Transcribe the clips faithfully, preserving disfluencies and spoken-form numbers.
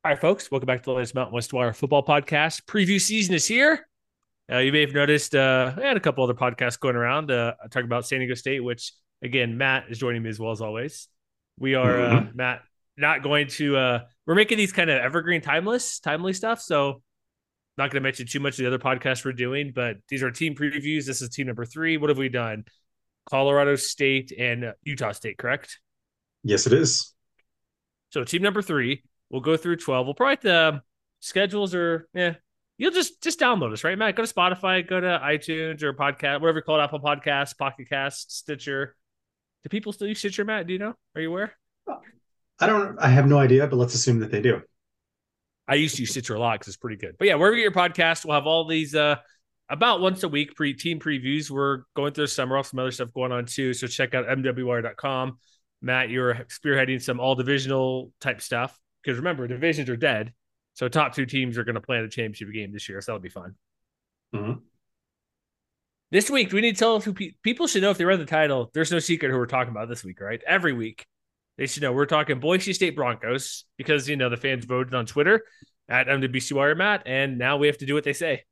All right, folks, welcome back to the latest Mountain West Wire football podcast. Preview season is here. Uh, you may have noticed uh, I had a couple other podcasts going around uh, talking about San Diego State, which, again, Matt is joining me as well as always. We are, uh, hmm Matt, not going to, uh, we're making these kind of evergreen, timeless, timely stuff. So, not going to mention too much of the other podcasts we're doing, but these are team previews. This is team number three. What have we done? Colorado State and Utah State, correct? Yes, it is. So team number three, we'll go through twelve. We'll probably the schedules are yeah. You'll just just download us, right, Matt? Go to Spotify, go to iTunes or podcast, whatever you call it, Apple Podcasts, Pocket Cast, Stitcher. Do people still use Stitcher, Matt? Do you know? Are you aware? I don't. I have no idea, but let's assume that they do. I used to use Stitcher a lot because it's pretty good. But yeah, wherever you get your podcast, we'll have all these uh about once a week pre team previews. We're going through the summer, off some other stuff going on too. So check out m w wire dot com. Matt, you're spearheading some all divisional type stuff because remember, divisions are dead. So top two teams are going to play in the championship game this year. So that'll be fun. hmm This week, we need to tell who pe- people should know if they read the title. There's no secret who we're talking about this week, right? Every week, they should know we're talking Boise State Broncos because you know the fans voted on Twitter at M W C Wire Matt, and now we have to do what they say.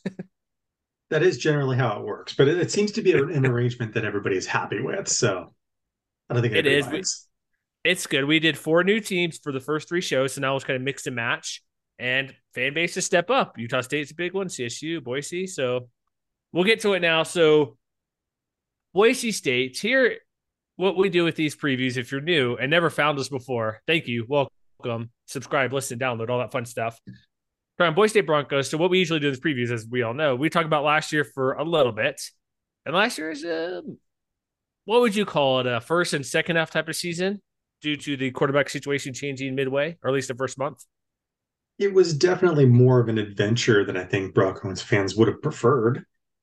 That is generally how it works, but it, it seems to be an arrangement that everybody is happy with. So I don't think It anybody is. We, minds. it's good. We did four new teams for the first three shows, so now it's kind of mix and match. And fan bases step up. Utah State's a big one, C S U, Boise. So we'll get to it now. So Boise State, here, what we do with these previews, if you're new and never found us before, thank you. Welcome. Subscribe, listen, download, all that fun stuff. From Boise State Broncos. So what we usually do in these previews, as we all know, we talk about last year for a little bit. And last year is, uh, what would you call it, a first and second half type of season due to the quarterback situation changing midway, or at least the first month? It was definitely more of an adventure than I think Broncos fans would have preferred.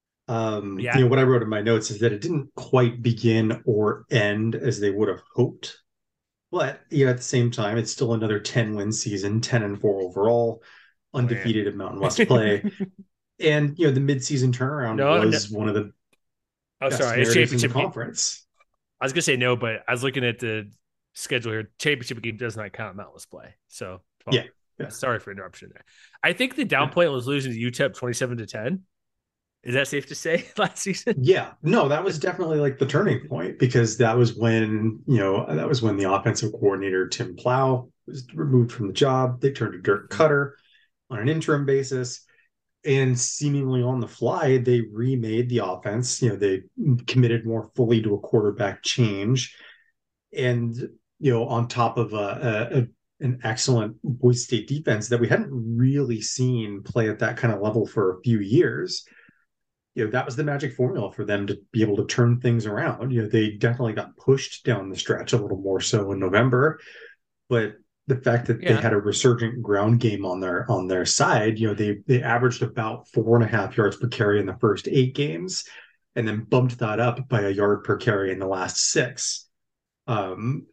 Um, you Yeah. know, what I wrote in my notes is that it didn't quite begin or end as they would have hoped. But you know, at the same time, it's still another ten win season, ten and four overall, Oh, man. undefeated at Mountain West play. And you know, the midseason turnaround no, no. was one of the Oh, best sorry. It's narratives in the championship game. conference. I was going to say no, but I was looking at the schedule here. Championship game does not count Mountless play. So, Yeah, well, yeah, sorry for interruption there. I think the down yeah, point was losing to U T E P twenty-seven to ten. Is that safe to say last season? yeah. No, that was definitely like the turning point because that was when you know that was when the offensive coordinator Tim Plow was removed from the job. They turned to Dirk Cutter on an interim basis, and seemingly on the fly, they remade the offense. You know, they committed more fully to a quarterback change, and you know, on top of a, a, a an excellent Boise State defense that we hadn't really seen play at that kind of level for a few years. You know, that was the magic formula for them to be able to turn things around. You know, they definitely got pushed down the stretch a little more so in November, but the fact that they Yeah. had a resurgent ground game on their on their side, you know, they they averaged about four and a half yards per carry in the first eight games, and then bumped that up by a yard per carry in the last six. Um,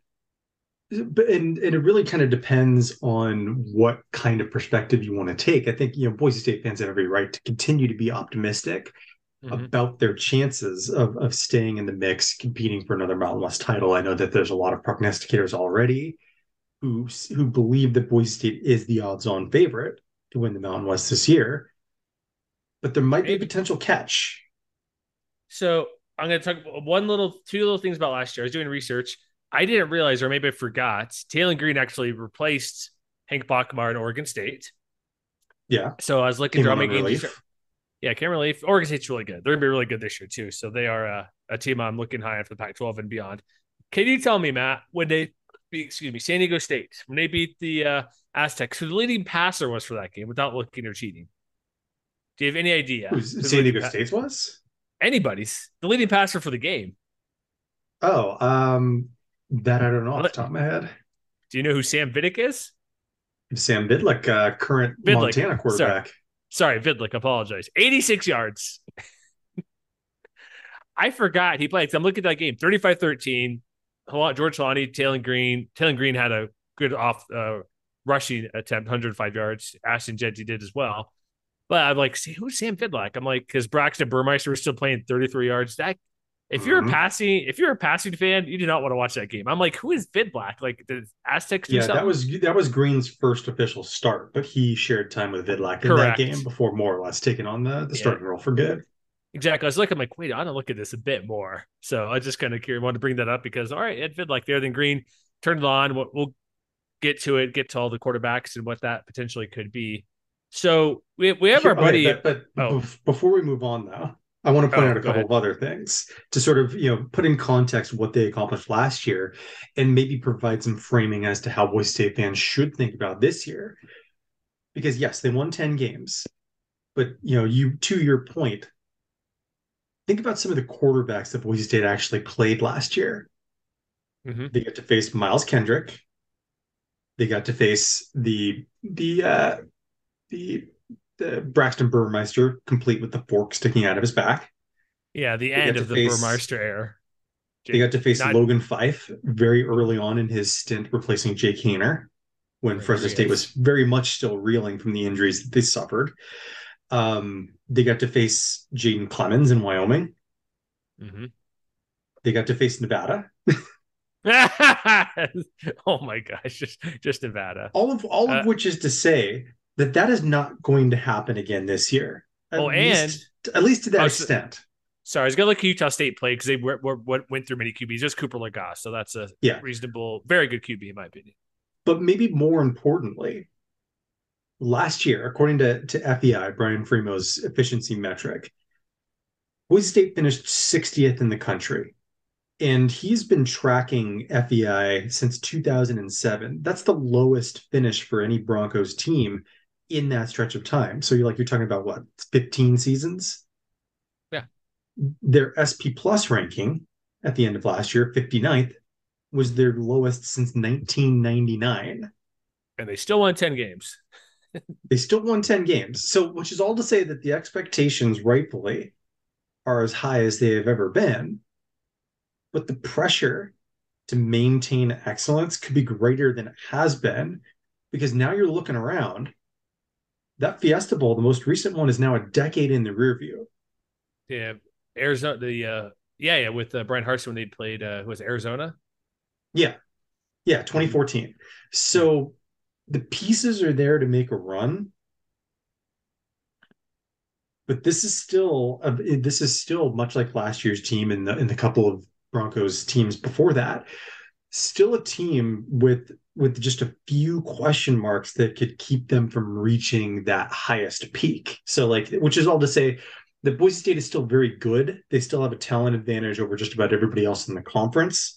but and, and it really kind of depends on what kind of perspective you want to take. I think you know Boise State fans have every right to continue to be optimistic Mm-hmm. about their chances of, of staying in the mix, competing for another Mountain West title. I know that there's a lot of prognosticators already who who believe that Boise State is the odds-on favorite to win the Mountain West this year, but there might be a Maybe. potential catch. So I'm going to talk one little, two little things about last year. I was doing research. I didn't realize, or maybe I forgot, Taylon Green actually replaced Hank Bachmar in Oregon State. Yeah, So I was looking came through how on on many games you start. relief. Yeah, Cameron Leaf. Oregon State's really good. They're going to be really good this year, too. So they are uh, a team I'm looking high on for the Pac twelve and beyond. Can you tell me, Matt, when they, excuse me, San Diego State, when they beat the uh, Aztecs, who the leading passer was for that game without looking or cheating? Do you have any idea Who's who the San leading Diego pa- State was? anybody's the leading passer for the game? Oh, um, that I don't know off the Do top of my head. you know who Sam Vidic is? Sam Bidlick, uh, current Vidlick. Montana Sorry. quarterback. Sorry, Vidlick. Apologize. eighty-six yards. I forgot he played. I'm looking at that game. thirty-five thirteen. George Lonnie, Taylon Green. Taylon Green had a good off uh, rushing attempt, one hundred five yards. Ashton Jeanty did as well. But I'm like, see, who's Sam Vidlac? I'm like, because Braxton Burmeister was still playing thirty-three yards. That If you're a Mhm. passing, if you're a passing fan, you do not want to watch that game. I'm like, who is Vidlac? Like, did Aztecs do Yeah, that something? was that was Green's first official start, but he shared time with Vidlac in that game Correct. before more or less taking on the, the Yeah, starting role for good. exactly. I was looking, I'm like, wait, I want to look at this a bit more. So I just kind of curious, wanted to bring that up because all right, Ed Vidlac there, then Green turned it on. We'll, we'll get to it, get to all the quarterbacks and what that potentially could be. So we we have Here, our okay, buddy. but but Oh, bef- before we move on though, I want to point oh, out a go couple ahead. of other things to sort of, you know, put in context what they accomplished last year and maybe provide some framing as to how Boise State fans should think about this year. Because yes, they won ten games, but you know, you to your point, think about some of the quarterbacks that Boise State actually played last year. Mm-hmm. They got to face Miles Kendrick. They got to face the the uh, the the Braxton Burmeister, complete with the fork sticking out of his back. Yeah, the They end got to of the face Burmeister era. they got to face Not Logan Fife very early on in his stint replacing Jake Hayner when Fresno State was Rodriguez. very much still reeling from the injuries that they suffered. Um, they got to face Jaden Clemens in Wyoming. Mm-hmm. They got to face Nevada. Oh my gosh, just just Nevada. All of all of Uh, which is to say that that is not going to happen again this year. At oh, and least at least to that oh, so, extent. sorry, I was gonna look at Utah State play because they were, were, went through many Q Bs. Just Cooper Lagasse, so that's a Yeah. reasonable, very good Q B in my opinion. But maybe more importantly, last year, according to, to F E I, Brian Fremo's efficiency metric, Boise State finished sixtieth in the country. And he's been tracking F E I since two thousand seven. That's the lowest finish for any Broncos team in that stretch of time. So you're like, you're talking about what, fifteen seasons? Yeah, Their S P Plus ranking at the end of last year, fifty-ninth, was their lowest since nineteen ninety-nine. and they still won ten games. They still won ten games. So, which is all to say that the expectations rightfully are as high as they have ever been, but the pressure to maintain excellence could be greater than it has been because now you're looking around. That Fiesta Bowl, the most recent one, is now a decade in the rear view. Yeah, Arizona. The uh, yeah, yeah, with uh, Brian Harsin when they played, uh, who was it, Arizona? Yeah, yeah, Mm-hmm. twenty fourteen. So the pieces are there to make a run, but this is still a, this is still much like last year's team and the in the couple of Broncos teams before that. Still a team with with just a few question marks that could keep them from reaching that highest peak. So like, which is all to say that Boise State is still very good. They still have a talent advantage over just about everybody else in the conference.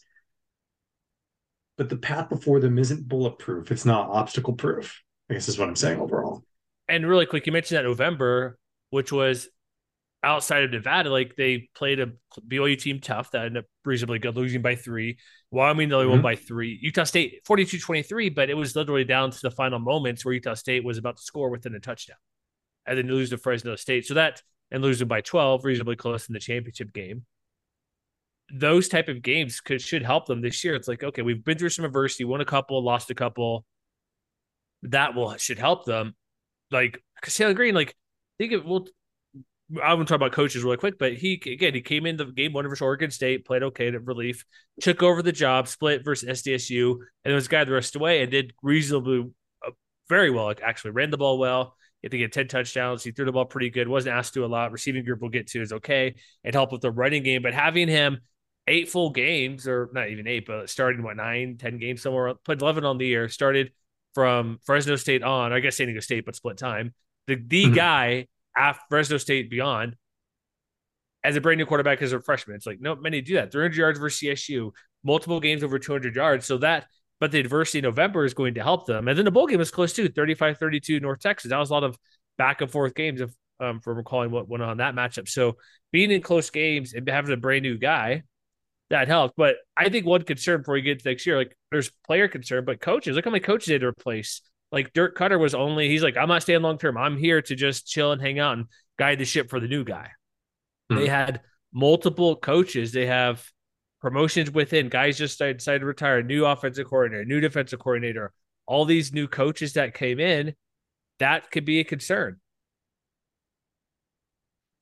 But the path before them isn't bulletproof. It's not obstacle proof. I guess is what I'm saying overall. And really quick, you mentioned that November, which was outside of Nevada, like they played a B Y U team tough that ended up reasonably good, losing by three. Wyoming, they only won Mm-hmm. by three. Utah State, forty-two twenty-three, but it was literally down to the final moments where Utah State was about to score within a touchdown. And then lose to Fresno State. So that, and losing by twelve, reasonably close in the championship game. Those type of games could should help them this year. It's like, okay, we've been through some adversity, won a couple, lost a couple. That will should help them. Like, because Taylor Green, like, think it will I want to talk about coaches really quick, but he again he came in the game one versus Oregon State, played okay at relief, took over the job, split versus S D S U, and was guy the rest of the way and did reasonably uh, very well. Like actually ran the ball well. He had to get ten touchdowns. He threw the ball pretty good. Wasn't asked to do a lot. Receiving group we'll get to is okay. It helped with the running game, but having him eight full games, or not even eight, but starting what nine, ten games somewhere, put eleven on the year, started from Fresno State on. I guess San Diego State, but split time. The the Mm-hmm. guy after Fresno State beyond as a brand new quarterback as a freshman. It's like, no, many do that. three hundred yards versus C S U, multiple games over two hundred yards. So that, but the adversity in November is going to help them. And then the bowl game was close too, thirty-five thirty-two North Texas. That was a lot of back and forth games of, um, from recalling what went on that matchup. So being in close games and having a brand new guy, that helped. But I think one concern before we get to next year, like there's player concern, but coaches, look how many coaches they had to replace. Like Dirk Cutter was only, he's like, I'm not staying long term. I'm here to just chill and hang out and guide the ship for the new guy. They Mm-hmm. had multiple coaches. They have promotions within. Guys just decided to retire. New offensive coordinator, new defensive coordinator. All these new coaches that came in, that could be a concern.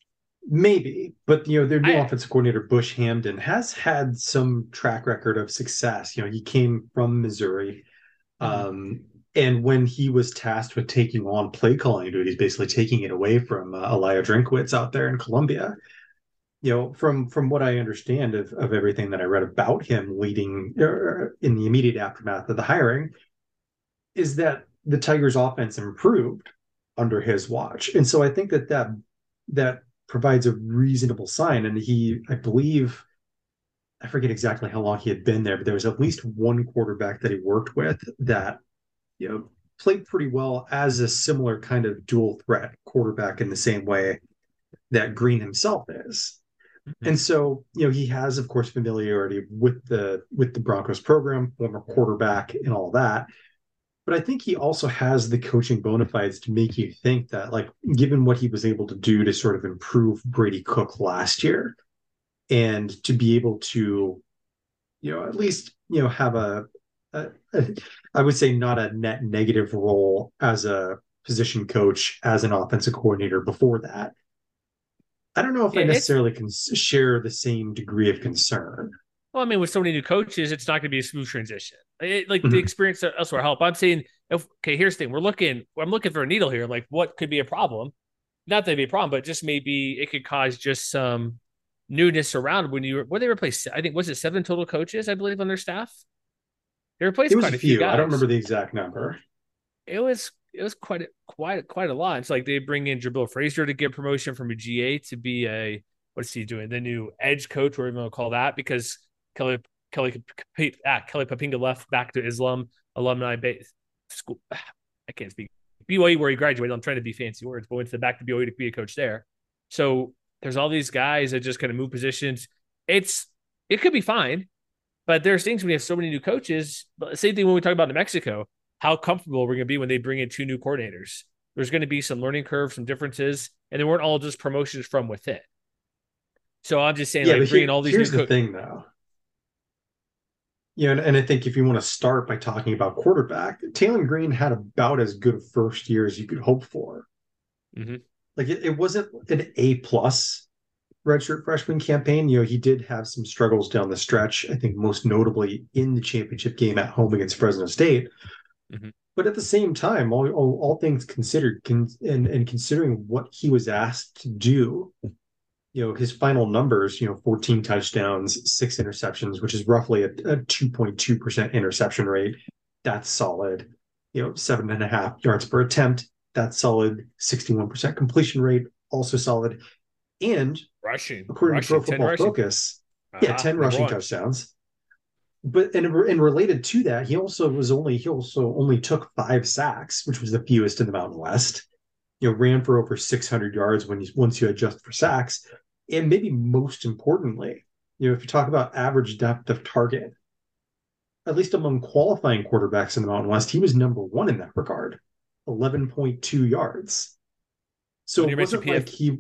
maybe, but you know, their new I offensive coordinator Bush Hamdan has had some track record of success. You know, he came from Missouri, mhm. um, and when he was tasked with taking on play calling duties, basically taking it away from uh, Elia Drinkwitz out there in Columbia. You know, from from what I understand of of everything that I read about him leading er, in the immediate aftermath of the hiring, is that the Tigers' offense improved under his watch, and so I think that that that provides a reasonable sign. And he, I believe, I forget exactly how long he had been there, but there was at least one quarterback that he worked with that you know played pretty well as a similar kind of dual threat quarterback in the same way that Green himself is. Mhm. And so, you know, he has, of course, familiarity with the with the Broncos program, former quarterback, and all that. But I think he also has the coaching bona fides to make you think that, like, given what he was able to do to sort of improve Brady Cook last year, and to be able to, you know, at least, you know, have a, a, a I would say not a net negative role as a position coach, as an offensive coordinator before that. I don't know if I Yeah, it's necessarily can share the same degree of concern. well, I mean, with so many new coaches, it's not going to be a smooth transition. It, like the Mhm. experience elsewhere help. I'm saying, if, okay, here's the thing: we're looking, I'm looking for a needle here. Like, what could be a problem? Not that it'd be a problem, but just maybe it could cause just some newness around when you what they replaced. I think was it seven total coaches, I believe, on their staff. They It replaced was a quite a few few. I don't remember guys. the exact number. It was it was quite a, quite quite a lot. It's like they bring in Jabril Frazier to get promotion from a G A to be a what's he doing? The new edge coach, or even call that, because Kelly Kelly ah, Kelly Papinga left back to Islam alumni base school. I can't speak B Y U where he graduated. I'm trying to be fancy words, but went to back to B Y U to be a coach there. So there's all these guys that just kind of move positions. It's it could be fine, but there's things when you have so many new coaches. Same thing when we talk about New Mexico, how comfortable we're going to be when they bring in two new coordinators. There's going to be some learning curves, some differences, and they weren't all just promotions from within. So I'm just saying, Yeah, like but bringing here all these new here's the co- thing though. You know, and, and I think if you want to start by talking about quarterback, Taylor Green had about as good a first year as you could hope for. Mhm. Like it, it wasn't an A plus redshirt freshman campaign. You know, he did have some struggles down the stretch. I think most notably in the championship game at home against Fresno State. Mhm. But at the same time, all, all, all things considered, con, and, and considering what he was asked to do, you know, his final numbers, you know, fourteen touchdowns, six interceptions, which is roughly a, a two point two percent interception rate. That's solid. You know, seven and a half yards per attempt. That's solid. sixty-one percent completion rate, also solid. And Rushing, according to Pro rushing, ten Football rushing. Focus, yeah, Aha, ten number rushing one. touchdowns. But and, and related to that, he also was only he also only took five sacks, which was the fewest in the Mountain West. You know, ran for over six hundred yards when you once you adjust for sacks, and maybe most importantly, you know, if you talk about average depth of target, at least among qualifying quarterbacks in the Mountain West, he was number one in that regard, eleven point two yards. So When it you mentioned wasn't like P F, he.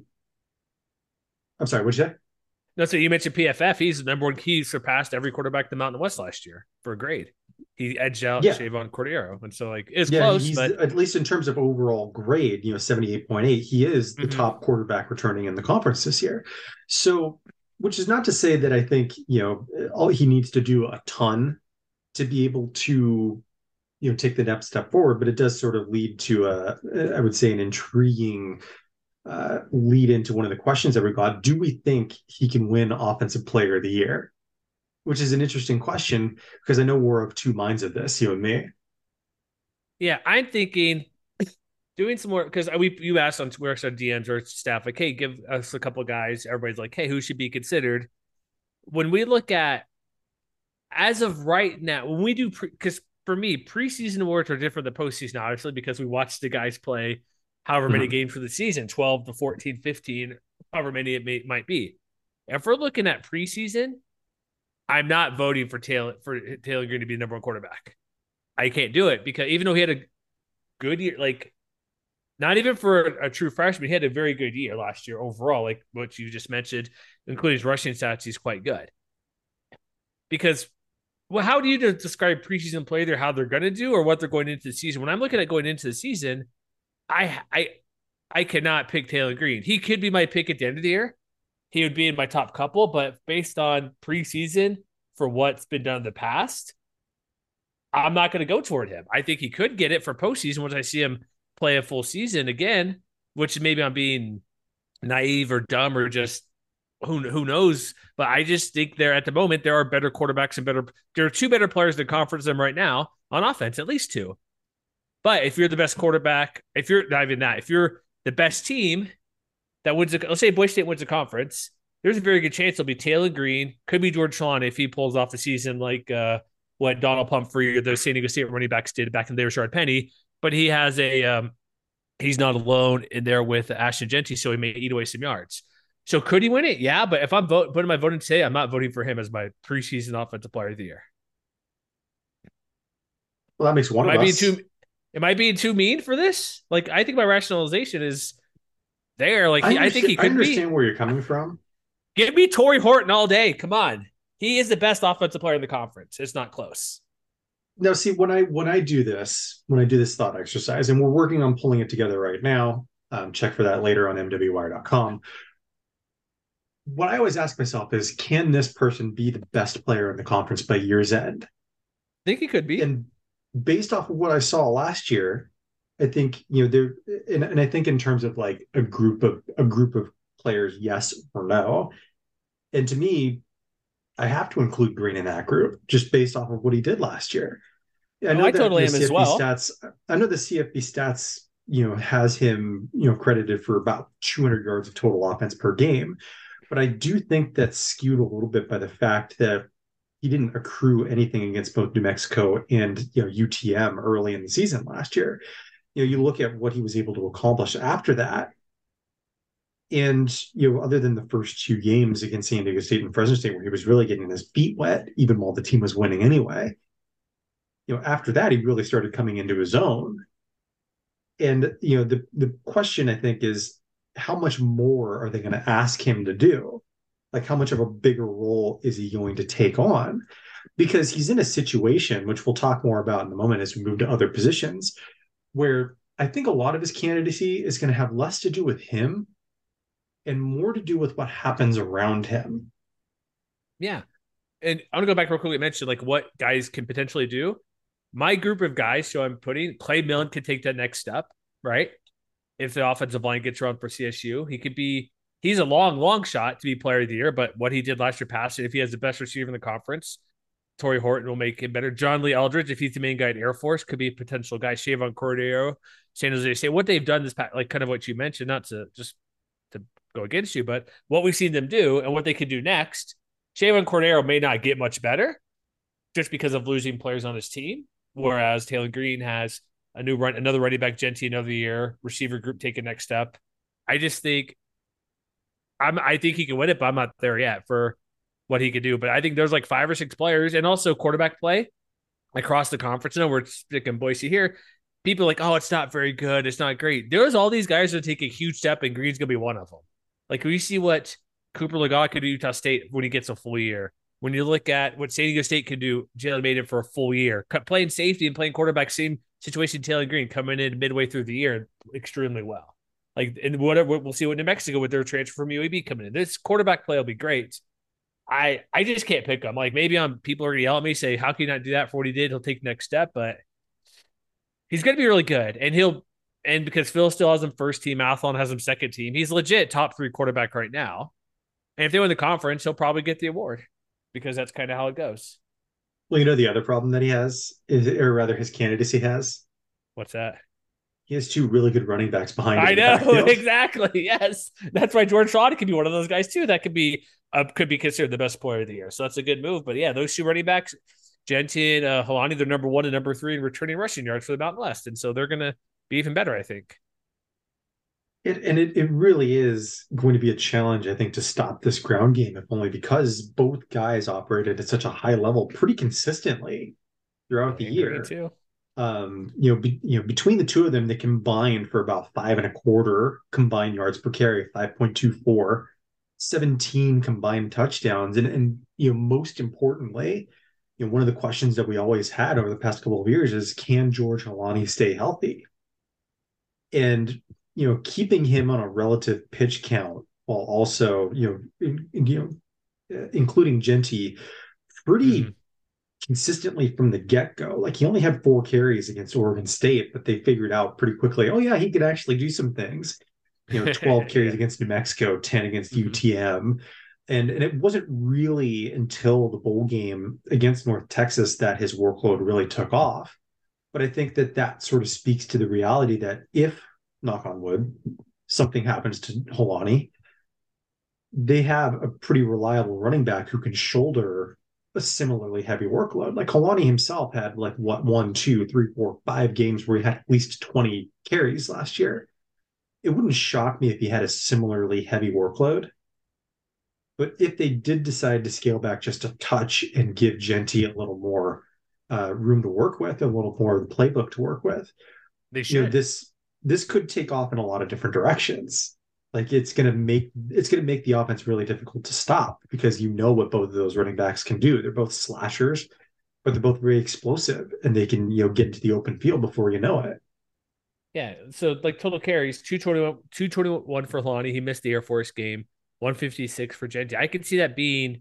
I'm sorry, what'd you say? no, so you mentioned P F F. He's the number one. He surpassed every quarterback in the Mountain West last year for a grade. He edged out Yeah, Shavon Cordero, and so like it's yeah, close, he's but at least in terms of overall grade, you know, seventy-eight point eight. He is the mhm. top quarterback returning in the conference this year. So, which is not to say that I think, you know, all he needs to do a ton to be able to, you know, take the next step forward, but it does sort of lead to a, I would say, an intriguing uh, lead into one of the questions that we got. Do we think he can win Offensive Player of the Year? Which is an interesting question because I know we're of two minds of this, you and me. Yeah, I'm thinking doing some more because we you asked on Twitter, our D Ms or staff like, hey, give us a couple of guys. Everybody's like, hey, who should be considered? When we look at as of right now, when we do because for me, preseason awards are different than postseason, obviously, because we watch the guys play however many Mhm. games for the season, twelve to fourteen, fifteen, however many it may, might be. If we're looking at preseason, I'm not voting for Taylor for Taylor Green to be the number one quarterback. I can't do it because even though he had a good year, like not even for a, a true freshman, he had a very good year last year overall, like what you just mentioned, including his rushing stats. He's quite good. Because, well, how do you describe preseason play? There, how they're going to do, or what they're going into the season? When I'm looking at going into the season, I I I cannot pick Taylor Green. He could be my pick at the end of the year. He would be in my top couple, but based on preseason for what's been done in the past, I'm not going to go toward him. I think he could get it for postseason once I see him play a full season again, which maybe I'm being naive or dumb or just who who knows. But I just think there at the moment there are better quarterbacks and better. There are two better players in the conference than right now on offense, at least two. But if you're the best quarterback, if you're not even that, if you're the best team that wins, a, let's say Boise State wins a conference, there's a very good chance it'll be Taylor Green, could be George Trelawney if he pulls off the season like uh, what Donald Pumphrey or the San Diego State running backs did back in the day with Rashard Penny. But he has a um, he's not alone in there with Ashton Jeanty, so he may eat away some yards. So could he win it? Yeah, but if I'm vote, putting my voting today, I'm not voting for him as my preseason offensive player of the year. Well, that makes one am of I us. Being too, am I being too mean for this? Like, I think my rationalization is there. Like, he, I, I think he could I understand be. where you're coming from. Give me Torrey Horton all day. Come on. He is the best offensive player in the conference. It's not close. Now, see, when I when I do this, when I do this thought exercise, and we're working on pulling it together right now, um, check for that later on M W wire dot com. What I always ask myself is, can this person be the best player in the conference by year's end? I think he could be. And based off of what I saw last year, I think, you know, there, and, and I think in terms of like a group of a group of players, yes or no. And to me, I have to include Green in that group just based off of what he did last year. I know oh, I that totally the am as well. Stats, I know the C F B stats, you know, has him, you know, credited for about two hundred yards of total offense per game. But I do think that's skewed a little bit by the fact that he didn't accrue anything against both New Mexico and, you know, U T M early in the season last year. You know, you look at what he was able to accomplish after that. And, you know, other than the first two games against San Diego State and Fresno State, where he was really getting his feet wet, even while the team was winning anyway, you know, after that, he really started coming into his own. And, you know, the, the question, I think, is how much more are they going to ask him to do? Like, how much of a bigger role is he going to take on? Because he's in a situation, which we'll talk more about in a moment as we move to other positions, where I think a lot of his candidacy is going to have less to do with him and more to do with what happens around him. Yeah. And I want to go back real quickly and mention like what guys can potentially do. My group of guys, so I'm putting Clay Millen could take that next step, right? If the offensive line gets around for C S U, he could be, he's a long, long shot to be player of the year, but what he did last year passing, if he has the best receiver in the conference, Torrey Horton will make him better. John Lee Eldridge, if he's the main guy at Air Force, could be a potential guy. Shavon Cordero, San Jose State. What they've done this, like kind of what you mentioned, not to just to go against you, but what we've seen them do and what they could do next. Shavon Cordero may not get much better just because of losing players on his team, whereas Taylor Green has a new run, another running back, Jeanty, another year, receiver group take a next step. I just think I'm I think he can win it, but I'm not there yet for what he could do. But I think there's like five or six players and also quarterback play across the conference. No, we're sticking Boise here. People are like, oh, it's not very good. It's not great. There's all these guys that take a huge step, and Green's going to be one of them. Like, we see what Cooper Legas could do Utah State when he gets a full year. When you look at what San Diego State could do, Jalen Mayden for a full year. Playing safety and playing quarterback, same situation Taylor Green coming in midway through the year extremely well. Like, and whatever, we'll see what New Mexico with their transfer from U A B coming in. This quarterback play will be great. I I just can't pick him. Like, maybe I'm people are going to yell at me, say, how can you not do that for what he did? He'll take the next step, but he's going to be really good. And he'll, and because Phil still has him first team, Athlon has him second team, he's legit top three quarterback right now. And if they win the conference, he'll probably get the award because that's kind of how it goes. Well, you know, the other problem that he has is, or rather his candidacy has. What's that? He has two really good running backs behind him. I know, exactly. Yes. That's why George Trelawney could be one of those guys too. That could be, uh, could be considered the best player of the year. So that's a good move. But yeah, those two running backs, Jeanty and uh, Holani, they're number one and number three in returning rushing yards for the Mountain West. And so they're going to be even better, I think. It, and it, it really is going to be a challenge, I think, to stop this ground game, if only because both guys operated at such a high level pretty consistently throughout the year. Too. Um, you know, be, you know, between the two of them, they combined for about five and a quarter combined yards per carry, five point two four, seventeen combined touchdowns. And, and, you know, most importantly, you know, one of the questions that we always had over the past couple of years is, can George Holani stay healthy? And you know, keeping him on a relative pitch count while also, you know, in, in, you know, uh, including Genty Mhm. pretty consistently from the get-go. Like he only had four carries against Oregon State, but they figured out pretty quickly, oh yeah, he could actually do some things. You know, twelve carries Yeah. against New Mexico, ten against Mhm. U T M. And, and it wasn't really until the bowl game against North Texas that his workload really took off. But I think that that sort of speaks to the reality that if, knock on wood, something happens to Holani, they have a pretty reliable running back who can shoulder a similarly heavy workload. Like Kalani himself had like what one, two, three, four, five games where he had at least twenty carries last year. It wouldn't shock me if he had a similarly heavy workload. But if they did decide to scale back just a touch and give Genty a little more uh, room to work with, a little more of the playbook to work with, They you know, should. this this could take off in a lot of different directions. Like it's gonna make it's gonna make the offense really difficult to stop because you know what both of those running backs can do. They're both slashers, but they're both very explosive and they can, you know, get into the open field before you know it. Yeah. So like total carries, two twenty-one, two twenty-one for Lonnie. He missed the Air Force game, one fifty-six for Genty. I could see that being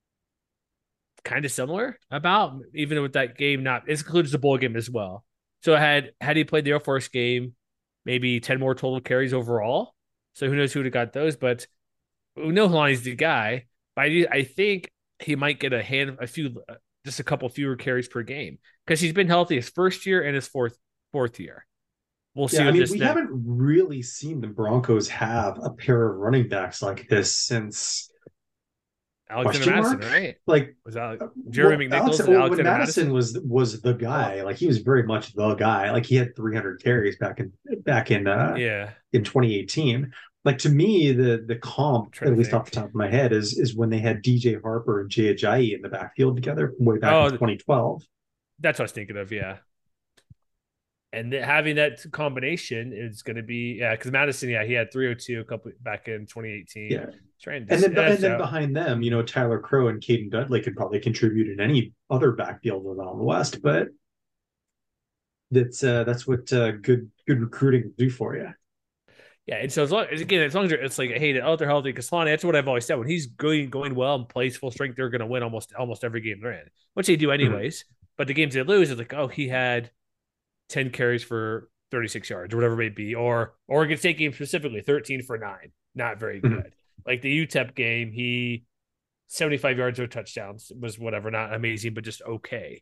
kind of similar about even with that game not it includes the bowl game as well. So had had he played the Air Force game, maybe ten more total carries overall. So who knows who would have got those, but we know Lonnie's the guy. But I, I think he might get a hand a few just a couple fewer carries per game because he's been healthy his first year and his fourth fourth year. We'll see Yeah, I with mean, this we next. haven't really seen the Broncos have a pair of running backs like this since Alexander question Madison, mark. right? Like, Was that uh, Jeremy well, Alex, McNichols and well, when Alexander Madison Madison? was was the Oh, guy, like he was very much the guy. Like he had three hundred carries back in back in uh yeah. in twenty eighteen. Like to me, the the I'm comp, trying at to least off the think. top of my head, is is when they had D J Harper and Jay Ajayi in the backfield together way back in Oh, twenty twelve. that's what I was thinking of. Yeah. And th- having that combination is going to be, yeah, because Madison, yeah, he had three oh two a couple back in twenty eighteen. Yeah. Trying to, And then and that's then out. behind them, you Mm-hmm. know, Tyler Crow and Caden Dudley could probably contribute in any other backfield around the West, but that's uh that's what uh, good good recruiting will do for you. Yeah, and so as long as again, as long as it's like, hey, oh, they're healthy, because Lonnie, that's what I've always said. When he's going going well and plays full strength, they're going to win almost almost every game they're in, which they do Mhm. anyways. But the games they lose, it's like, oh, he had ten carries for thirty-six yards or whatever it may be, or Oregon State game specifically, thirteen for nine, not very Mhm. good. Like the U T E P game, he seventy-five yards or touchdowns was whatever, not amazing, but just okay.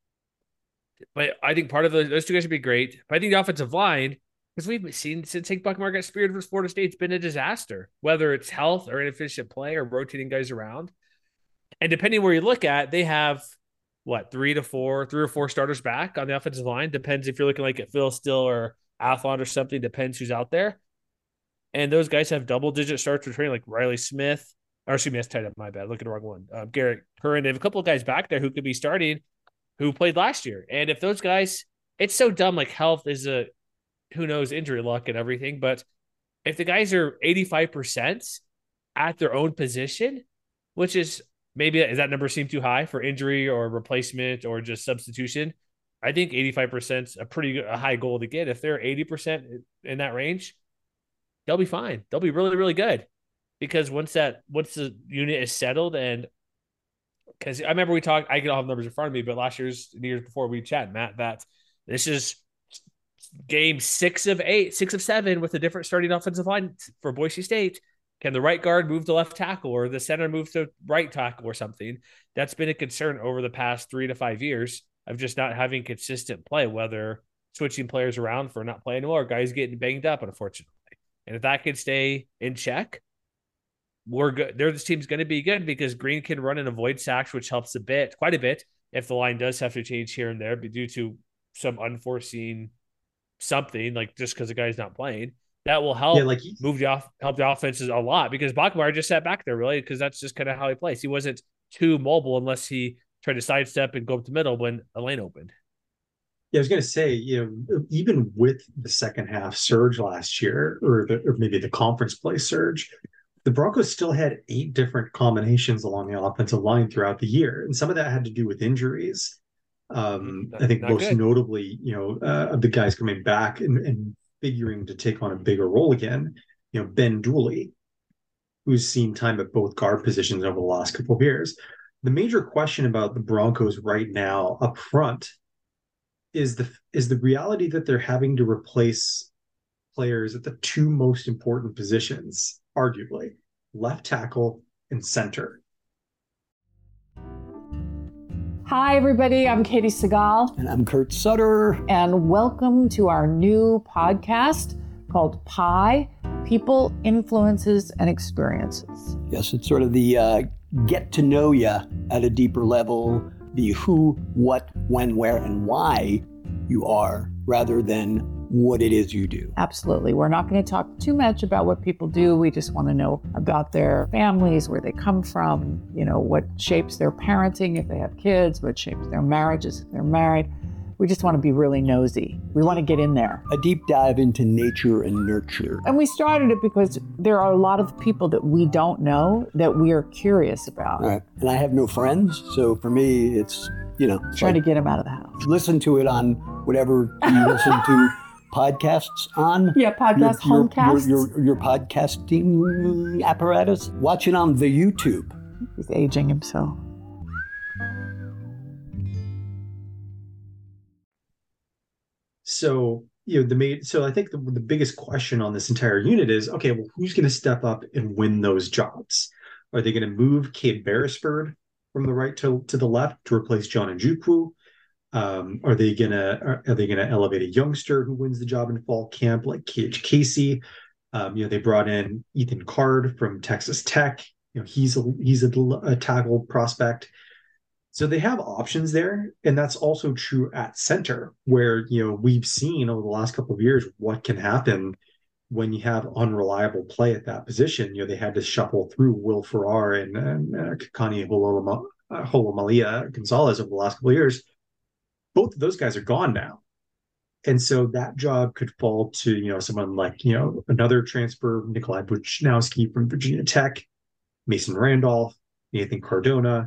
But I think part of the, those two guys would be great. But I think the offensive line, because we've seen since Hank Buckmar got speared versus Florida State, it's been a disaster, whether it's health or inefficient play or rotating guys around. And depending where you look at, they have what three to four, three or four starters back on the offensive line. Depends if you're looking like at Phil Still or Athlon or something. Depends who's out there. And those guys have double digit starts for training, like Riley Smith. Or excuse me, that's tight up. My bad. Look at the wrong one. Um, Garrett Curran. They have a couple of guys back there who could be starting who played last year. And if those guys, it's so dumb. Like health is a who knows injury luck and everything. But if the guys are eighty-five percent at their own position, which is maybe is that number seem too high for injury or replacement or just substitution? I think eighty-five percent is a pretty a high goal to get. If they're eighty percent in that range, they'll be fine. They'll be really, really good. Because once that once the unit is settled and because I remember we talked, I don't have numbers in front of me, but last year's the years before we chat, Matt, that this is game six of eight, six of seven with a different starting offensive line for Boise State. Can the right guard move to left tackle or the center move to right tackle or something? That's been a concern over the past three to five years of just not having consistent play, whether switching players around for not playing well or guys getting banged up, unfortunately. And if that can stay in check, we're good. Their this team's going to be good because Green can run and avoid sacks, which helps a bit, quite a bit, if the line does have to change here and there, but due to some unforeseen something, like just because the guy's not playing, that will Yeah, help like move the off help the offenses a lot because Bachmeier just sat back there really because that's just kind of how he plays. He wasn't too mobile unless he tried to sidestep and go up the middle when a lane opened. yeah, I was gonna say, you know, even with the second half surge last year, or the or maybe the conference play surge, the Broncos still had eight different combinations along the offensive line throughout the year, and some of that had to do with injuries. Mm-hmm. Um, Not, I think not most good. notably, you know, uh, of the guys coming back and, and figuring to take on a bigger role again. You know, Ben Dooley, who's seen time at both guard positions over the last couple of years. The major question about the Broncos right now up front is the is the reality that they're having to replace players at the two most important positions, arguably, left tackle and center. Hi, everybody. I'm Katie Segal. And I'm Kurt Sutter. And welcome to our new podcast called Pi, People, Influences, and Experiences. Yes, it's sort of the uh, get to know you at a deeper level, the who, what, when, where, and why you are, rather than what it is you do. Absolutely. We're not going to talk too much about what people do. We just want to know about their families, where they come from, you know, what shapes their parenting if they have kids, what shapes their marriages if they're married. We just want to be really nosy. We want to get in there. A deep dive into nature and nurture. And we started it because there are a lot of people that we don't know that we are curious about. All right. And I have no friends. So for me, it's, you know. Trying like, to get them out of the house. Listen to it on whatever you listen to podcasts on. Yeah, podcast, your, homecasts. Your, your, your podcasting apparatus. Watch it on the YouTube. He's aging himself. So, you know, the main, so I think the, the biggest question on this entire unit is, okay, well, who's going to step up and win those jobs? Are they going to move Cade Beresford from the right to, to the left to replace John Njoku? Um, are they gonna are, are they gonna elevate a youngster who wins the job in fall camp like K H Casey? Um, you know, they brought in Ethan Card from Texas Tech. You know, he's a he's a, a tackle prospect. So they have options there, and that's also true at center, where you know we've seen over the last couple of years what can happen when you have unreliable play at that position. You know, they had to shuffle through Will Ferrar and, and uh, Kakani Holomalia Gonzalez over the last couple of years. Both of those guys are gone now. And so that job could fall to, you know, someone like, you know, another transfer, Nikolai Buchnowski from Virginia Tech, Mason Randolph, Nathan Cardona.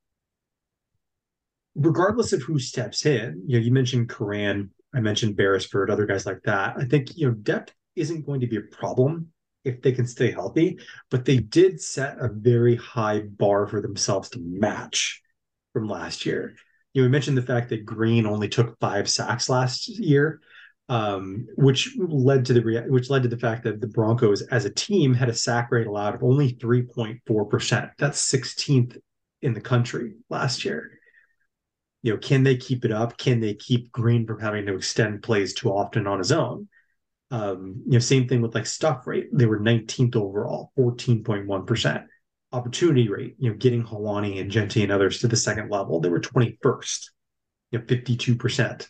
Regardless of who steps in, you know, you mentioned Curran, I mentioned Beresford, other guys like that. I think, you know, depth isn't going to be a problem if they can stay healthy, but they did set a very high bar for themselves to match from last year. You know, we mentioned the fact that Green only took five sacks last year, um, which led to the rea- which led to the fact that the Broncos, as a team, had a sack rate allowed of only three point four percent. That's sixteenth in the country last year. You know, can they keep it up? Can they keep Green from having to extend plays too often on his own? Um, you know, same thing with like stuff rate. They were nineteenth overall, fourteen point one percent. Opportunity rate, you know, getting Helwani and Genti and others to the second level, they were twenty-first, you know, fifty-two percent.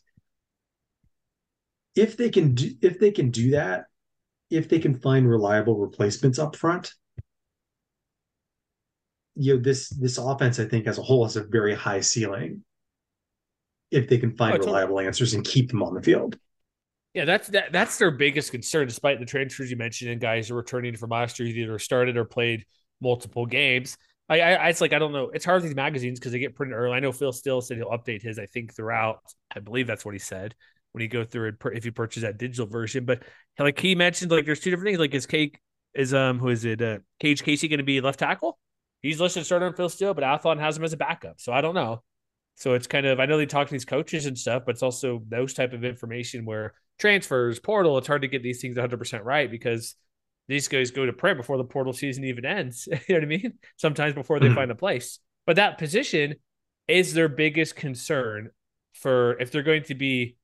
If they can do, if they can do that, if they can find reliable replacements up front, you know, this this offense, I think, as a whole, has a very high ceiling. If they can find oh, reliable totally. answers and keep them on the field. Yeah, that's that, that's their biggest concern, despite the transfers you mentioned and guys who are returning from last year, either started or played multiple games. I, I, it's like, I don't know. It's hard with these magazines because they get printed early. I know Phil Steele said he'll update his, I think, throughout. I believe that's what he said when you go through it, if you purchase that digital version. But like he mentioned, like there's two different things. Like is Cake is um who is it? Uh, K H Casey going to be left tackle? He's listed starter on Phil Steele, but Athlon has him as a backup. So I don't know. So it's kind of, I know they talk to these coaches and stuff, but it's also those type of information where transfers, portal, it's hard to get these things one hundred percent right because these guys go to print before the portal season even ends. You know what I mean? Sometimes before they mm-hmm. find a place. But that position is their biggest concern for if they're going to be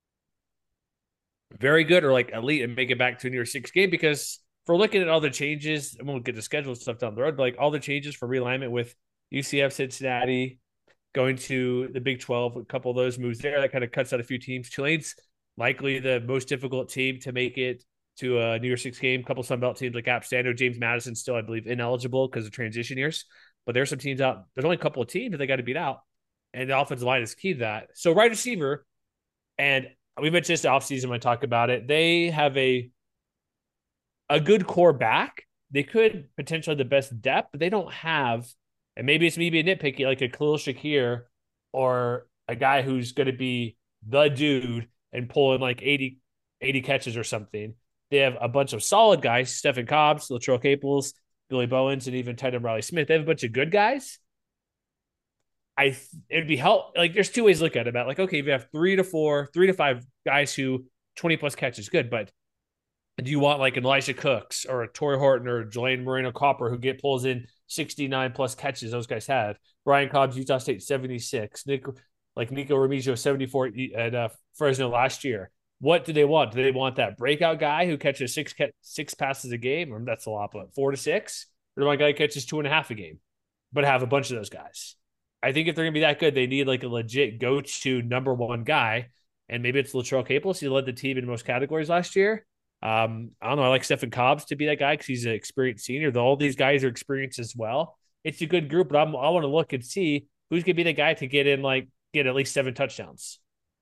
very good or like elite and make it back to a New Year's Six game. Because if we're looking at all the changes, and we'll get the schedule stuff down the road, but like all the changes for realignment with U C F, Cincinnati, going to the Big twelve, a couple of those moves there, that kind of cuts out a few teams. Tulane's likely the most difficult team to make it to a New Year's Six game. A couple of Sunbelt teams like App Stando, James Madison still, I believe, ineligible because of transition years. But there's some teams out. There's only a couple of teams that they got to beat out. And the offensive line is key to that. So wide receiver, and we mentioned this offseason when I talk about it, they have a, a good core back. They could potentially have the best depth, but they don't have, and maybe it's me being nitpicky, like a Khalil Shakir or a guy who's going to be the dude and pulling like eighty eighty catches or something. They have a bunch of solid guys, Stephen Cobbs, Latrell Caples, Billy Bowens, and even tight end Riley Smith. They have a bunch of good guys. I it'd be help like there's two ways to look at it. About like, okay, if you have three to four, three to five guys who twenty plus catches, good, but do you want like an Elijah Cooks or a Torrey Horton or Jelani Moreno Copper who get pulls in sixty-nine plus catches? Those guys have Brian Cobbs, Utah State seventy-six, Nick like Nico Remigio seventy-four at uh, Fresno last year. What do they want? Do they want that breakout guy who catches six six passes a game? Or that's a lot, but four to six? Or do they want a guy who catches two and a half a game, but have a bunch of those guys? I think if they're going to be that good, they need like a legit go-to number one guy. And maybe it's Latrell Caples. He led the team in most categories last year. Um, I don't know. I like Stephen Cobbs to be that guy because he's an experienced senior. Though all these guys are experienced as well. It's a good group, but I'm, I want to look and see who's going to be the guy to get in, like, get at least seven touchdowns.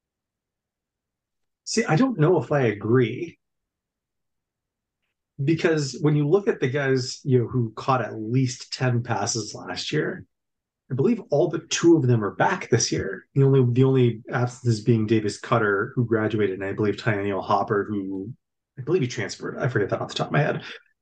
See, I don't know if I agree. Because when you look at the guys, you know, who caught at least ten passes last year, I believe all but two of them are back this year. The only the only absences being Davis Cutter, who graduated, and I believe Tyneal Hopper, who I believe he transferred. I forget that off the top of my head.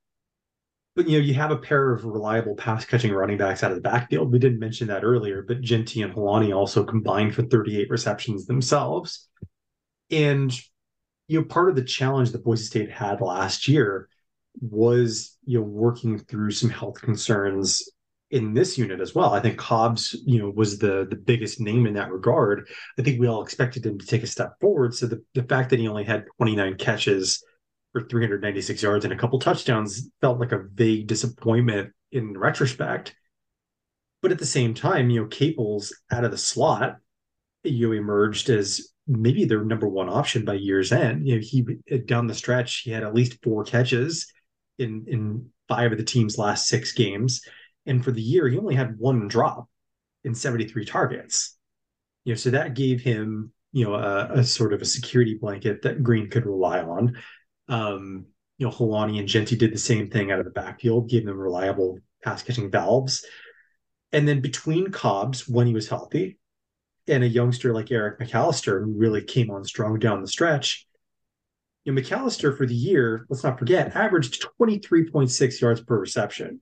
But, you know, you have a pair of reliable pass-catching running backs out of the backfield. We didn't mention that earlier, but Jeanty and Helani also combined for thirty-eight receptions themselves. And, you know, part of the challenge that Boise State had last year was, you know, working through some health concerns in this unit as well. I think Cobbs, you know, was the the biggest name in that regard. I think we all expected him to take a step forward. So the, the fact that he only had twenty-nine catches for three hundred ninety-six yards and a couple touchdowns felt like a vague disappointment in retrospect. But at the same time, you know, Caples out of the slot, you know, emerged as maybe their number one option by year's end. You know, he down the stretch, he had at least four catches in in five of the team's last six games. And for the year, he only had one drop in seventy-three targets. You know, so that gave him, you know, a, a sort of a security blanket that Green could rely on. Um, you know, Helani and Jeanty did the same thing out of the backfield, gave them reliable pass-catching valves. And then between Cobbs, when he was healthy, and a youngster like Eric McAllister, who really came on strong down the stretch, you know, McAllister for the year, let's not forget, averaged twenty-three point six yards per reception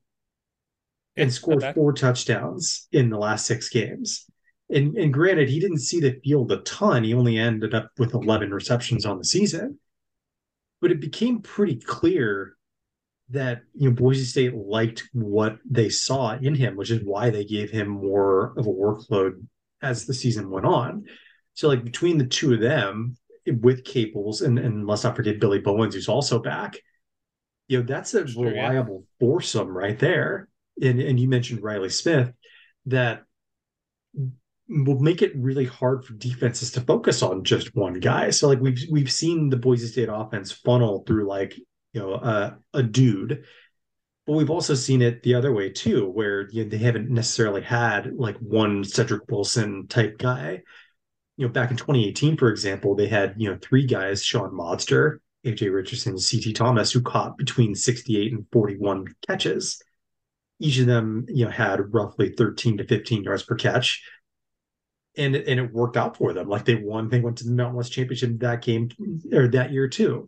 and scored four touchdowns in the last six games. And, and granted, he didn't see the field a ton. He only ended up with eleven receptions on the season. But it became pretty clear that, you know, Boise State liked what they saw in him, which is why they gave him more of a workload as the season went on. So, like, between the two of them, with Caples, and, and let's not forget Billy Bowens, who's also back, you know, that's a sure, reliable yeah. foursome right there. And, and you mentioned Riley Smith, that will make it really hard for defenses to focus on just one guy. So, like, we've we've seen the Boise State offense funnel through, like, you know, uh, a dude, but we've also seen it the other way too, where, you know, they haven't necessarily had like one Cedric Wilson type guy. You know, back in twenty eighteen, for example, they had, you know, three guys: Sean Modster, A J Richardson, C T Thomas, who caught between sixty-eight and forty-one catches. Each of them, you know, had roughly thirteen to fifteen yards per catch. And, and it worked out for them. Like, they won, they went to the Mountain West Championship that game or that year too.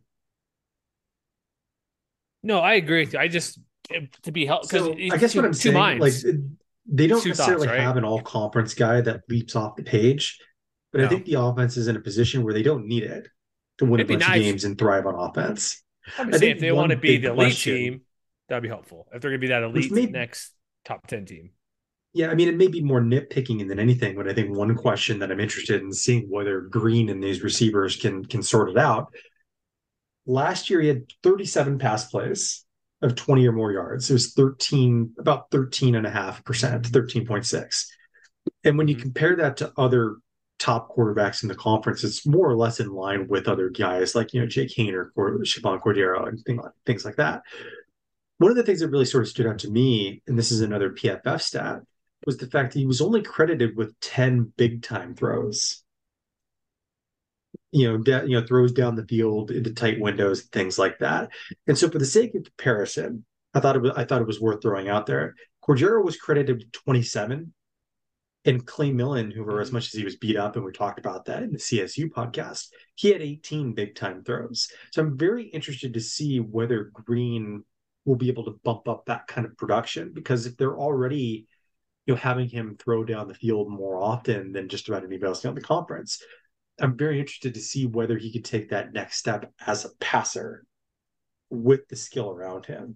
No, I agree with you. I just, to be helpful, because so I guess two, what I'm saying, minds. like, they don't two necessarily thoughts, right? have an all-conference guy that leaps off the page, but no. I think the offense is in a position where they don't need it to win It'd a bunch nice. of games and thrive on offense. I would say if they want to be the elite question, team, that'd be helpful. If they're going to be that elite may, next top ten team. Yeah, I mean, it may be more nitpicking than anything, but I think one question that I'm interested in seeing whether Green and these receivers can can sort it out. Last year, he had thirty-seven pass plays of twenty or more yards. It was thirteen, about thirteen and a half percent, thirteen point six. And when you compare that to other top quarterbacks in the conference, it's more or less in line with other guys like, you know, Jake Haener or Siobhan Cordero and things like, things like that. One of the things that really sort of stood out to me, and this is another P F F stat, was the fact that he was only credited with ten big time throws. You know, da- you know, throws down the field into tight windows, things like that. And so, for the sake of comparison, I thought it was I thought it was worth throwing out there. Cordero was credited with twenty-seven And Clay Millen, who, were, as much as he was beat up, and we talked about that in the C S U podcast, he had eighteen big time throws. So I'm very interested to see whether Green will be able to bump up that kind of production, because if they're already, you know, having him throw down the field more often than just about anybody else in the conference, I'm very interested to see whether he could take that next step as a passer with the skill around him.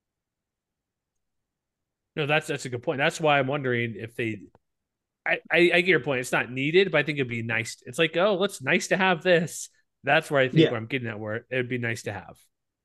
No, that's that's a good point. That's why I'm wondering if they. I, I, I get your point. It's not needed, but I think it'd be nice. It's like, oh, it's nice to have this. That's where I think Yeah. where I'm getting at, where it'd be nice to have.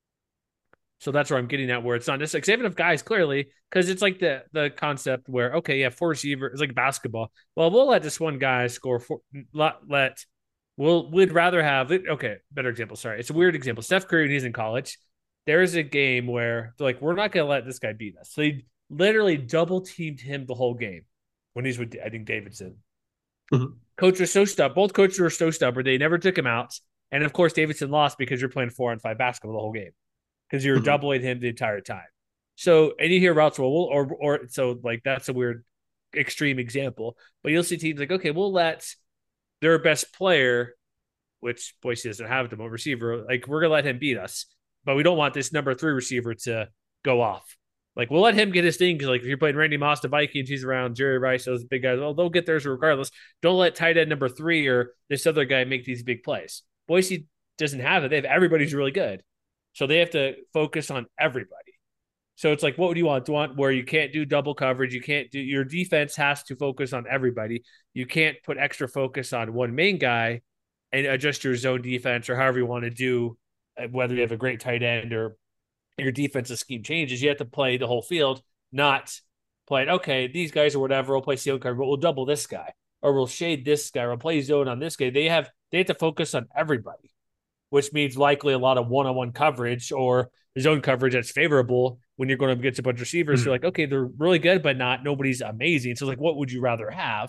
So that's where I'm getting at, where it's not just like saving of guys clearly, because it's like the the concept where, okay, yeah, four receivers, it's like basketball. Well, we'll let this one guy score four. Let, let we'll we'd rather have it. Okay, better example. Sorry, it's a weird example. Steph Curry when he's in college, there is a game where they're like, we're not going to let this guy beat us. So they literally double teamed him the whole game when he's with, I think, Davidson. Mhm. Coach was so stubborn. Both coaches were so stubborn. They never took him out. And of course, Davidson lost because you're playing four on five basketball the whole game because you're Mhm. doubling him the entire time. So, and you hear routes, well, we'll- or, or, so like that's a weird extreme example. But you'll see teams like, okay, we'll let their best player, which Boise doesn't have them, a receiver, like we're going to let him beat us. But we don't want this number three receiver to go off. Like, we'll let him get his thing because, like, if you're playing Randy Moss, the Vikings, he's around Jerry Rice, those big guys, well, they'll get theirs regardless. Don't let tight end number three or this other guy make these big plays. Boise doesn't have it. They have everybody's really good. So they have to focus on everybody. So it's like, what would you want? Do you want where you can't do double coverage? You can't do, your defense has to focus on everybody. You can't put extra focus on one main guy and adjust your zone defense or however you want to do, whether you have a great tight end or your defensive scheme changes. You have to play the whole field, not play, okay, these guys or whatever, we'll play seal coverage, but we'll double this guy or we'll shade this guy or we'll play zone on this guy. They have they have to focus on everybody, which means likely a lot of one-on-one coverage or zone coverage that's favorable when you're going up against a bunch of receivers. Mm-hmm. So like, okay, they're really good, but not nobody's amazing. So like, what would you rather have?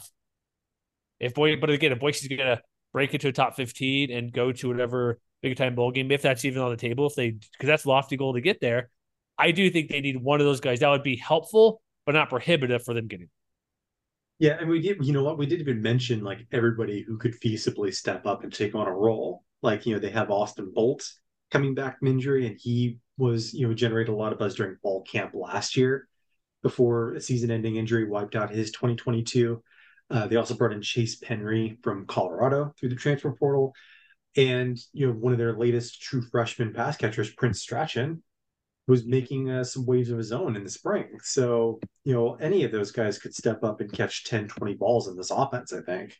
If boy, but again, if Boise's going to break into a top fifteen and go to whatever big time bowl game, if that's even on the table, if they, because that's a lofty goal to get there, I do think they need one of those guys. That would be helpful, but not prohibitive for them getting. Yeah, and we did, you know what, we did even mention like everybody who could feasibly step up and take on a role. Like, you know, they have Austin Bolt coming back from injury, and he was, you know, generated a lot of buzz during fall camp last year before a season-ending injury wiped out his twenty twenty-two. Uh, they also brought in Chase Penry from Colorado through the transfer portal. And, you know, one of their latest true freshman pass catchers, Prince Strachan, was making uh, some waves of his own in the spring. So, you know, any of those guys could step up and catch ten, twenty balls in this offense, I think.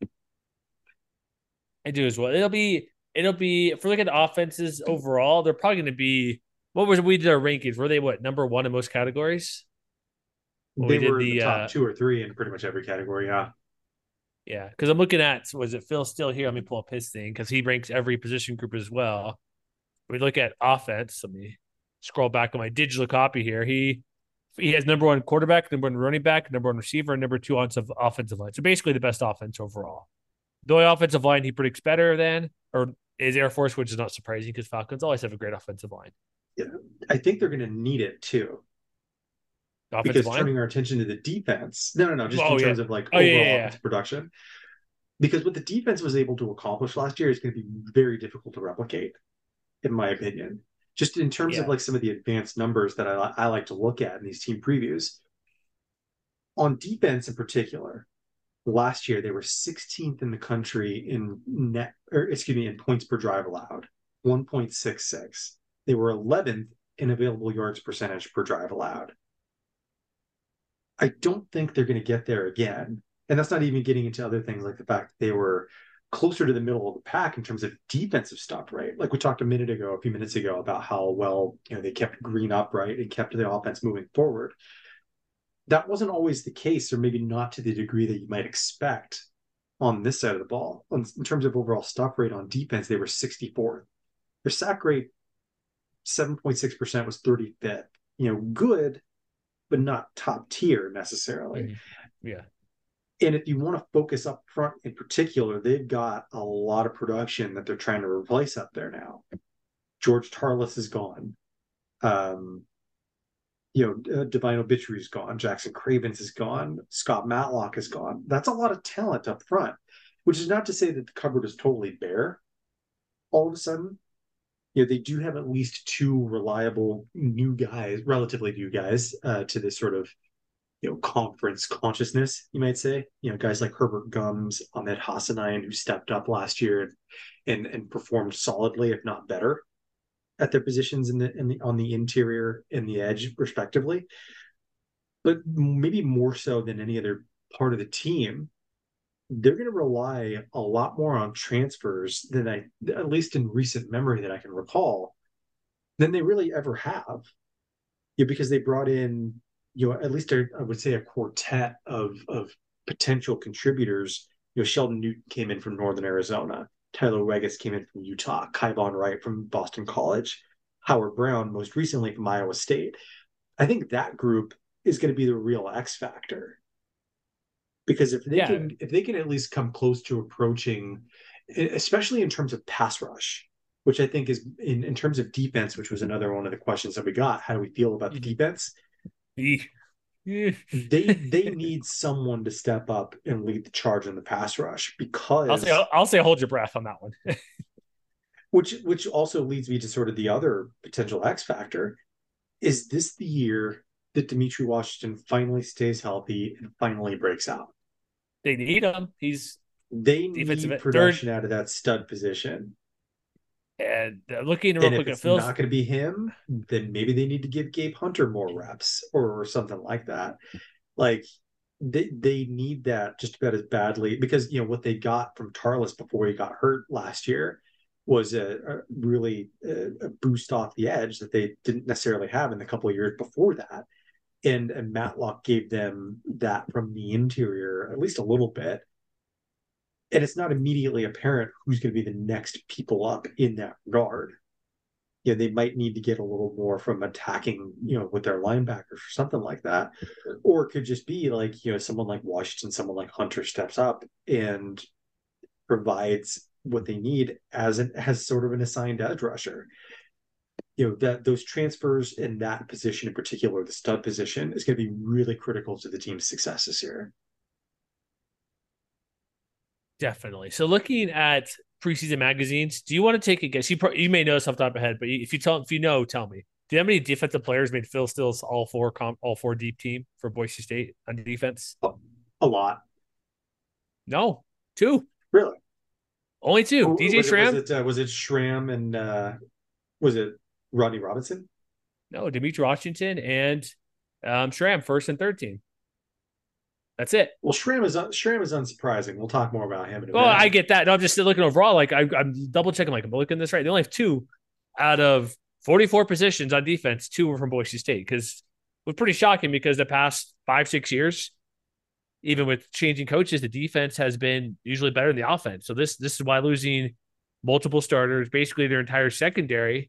I do as well. It'll be, it'll be, if we're looking at offenses overall, they're probably going to be, what was, we did our rankings. Were they what, number one in most categories? Well, they we were the, the top uh, two or three in pretty much every category, yeah. Yeah, because I'm looking at, was it Phil still here? Let me pull up his thing because he ranks every position group as well. We look at offense. Let me scroll back on my digital copy here. He he has number one quarterback, number one running back, number one receiver, and number two offensive offensive line. So basically the best offense overall. The only offensive line he predicts better than or is Air Force, which is not surprising because Falcons always have a great offensive line. Yeah, I think they're going to need it too. Offensive because line? Turning our attention to the defense. No, no, no. Just oh, in terms yeah. of like oh, overall yeah, yeah. offensive production. Because what the defense was able to accomplish last year is going to be very difficult to replicate, in my opinion. Just in terms yeah. of like some of the advanced numbers that I, I like to look at in these team previews. On defense in particular, last year they were sixteenth in the country in net, or excuse me, in points per drive allowed, one point six six. They were eleventh in available yards percentage per drive allowed. I don't think they're going to get there again. And that's not even getting into other things like the fact that they were closer to the middle of the pack in terms of defensive stop rate. Like we talked a minute ago, a few minutes ago, about how well, you know, they kept Green upright and kept the offense moving forward. That wasn't always the case, or maybe not to the degree that you might expect on this side of the ball. In terms of overall stop rate on defense, they were sixty-fourth. Their sack rate, seven point six percent, was thirty-fifth. You know, good, but not top tier necessarily. Yeah. And if you want to focus up front in particular, they've got a lot of production that they're trying to replace up there now. George Tarlas is gone. Um, you know, uh, Divine Obituary is gone. Jackson Cravens is gone. Scott Matlock is gone. That's a lot of talent up front, which is not to say that the cupboard is totally bare all of a sudden. You know, they do have at least two reliable new guys, relatively new guys, uh, to this sort of, you know, conference consciousness, you might say. You know, guys like Herbert Gums, Ahmed Hassanayan, who stepped up last year and and performed solidly, if not better, at their positions in the, in the on the interior and the edge, respectively. But maybe more so than any other part of the team, they're going to rely a lot more on transfers than I, at least in recent memory that I can recall, than they really ever have. Yeah, because they brought in, you know, at least a, I would say a quartet of of potential contributors. You know, Sheldon Newton came in from Northern Arizona. Tyler Weggis came in from Utah. Kyvon Wright from Boston College. Howard Brown, most recently from Iowa State. I think that group is going to be the real X factor. Because if they yeah. can, if they can at least come close to approaching, especially in terms of pass rush, which I think is in, in terms of defense, which was another one of the questions that we got. How do we feel about the defense? they they need someone to step up and lead the charge in the pass rush, because I'll say I'll, I'll say hold your breath on that one. which which also leads me to sort of the other potential X factor. Is this the year that Demetri Washington finally stays healthy and finally breaks out? They need him. He's they need production third. out of that stud position. And uh, looking real and quick if it's at Phil's, not going to be him, then maybe they need to give Gabe Hunter more reps or, or something like that. Like they they need that just about as badly, because you know what they got from Tarlis before he got hurt last year was a, a really a, a boost off the edge that they didn't necessarily have in the couple of years before that. And, and Matlock gave them that from the interior, at least a little bit. And it's not immediately apparent who's going to be the next people up in that regard. You know, they might need to get a little more from attacking, you know, with their linebackers or something like that. Or it could just be like, you know, someone like Washington, someone like Hunter steps up and provides what they need as an as sort of an assigned edge rusher. You know, that those transfers in that position in particular, the stud position, is going to be really critical to the team's success this year. Definitely. So looking at preseason magazines, do you want to take a guess? You, pro- you may know this off the top of your head, but if you tell, if you know, tell me. Do you have any defensive players made Phil Steele's all four comp, all four deep team for Boise State on defense? A lot. No, two. Really? Only two. Oh, D J was Schramm. It, was, it, uh, was it Schramm and uh, was it Rodney Robinson? No, Demetri Washington and um, Schramm, first and third team. That's it. Well, Schramm is Schramm is unsurprising. We'll talk more about him in a well, minute. I get that. No, I'm just looking overall. Like I, I'm double checking. Like I'm looking this right. They only have two out of forty-four positions on defense. Two were from Boise State, because it was pretty shocking, because the past five six years, even with changing coaches, the defense has been usually better than the offense. So this this is why losing multiple starters, basically their entire secondary,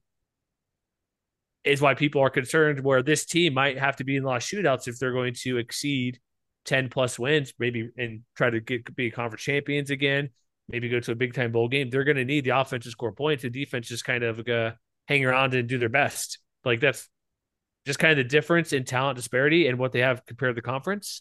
is why people are concerned. Where this team might have to be in a lot of shootouts if they're going to exceed ten plus wins, maybe, and try to get be conference champions again, maybe go to a big time bowl game. They're going to need the offense to score points. The defense just kind of uh, hang around and do their best. Like that's just kind of the difference in talent disparity and what they have compared to the conference.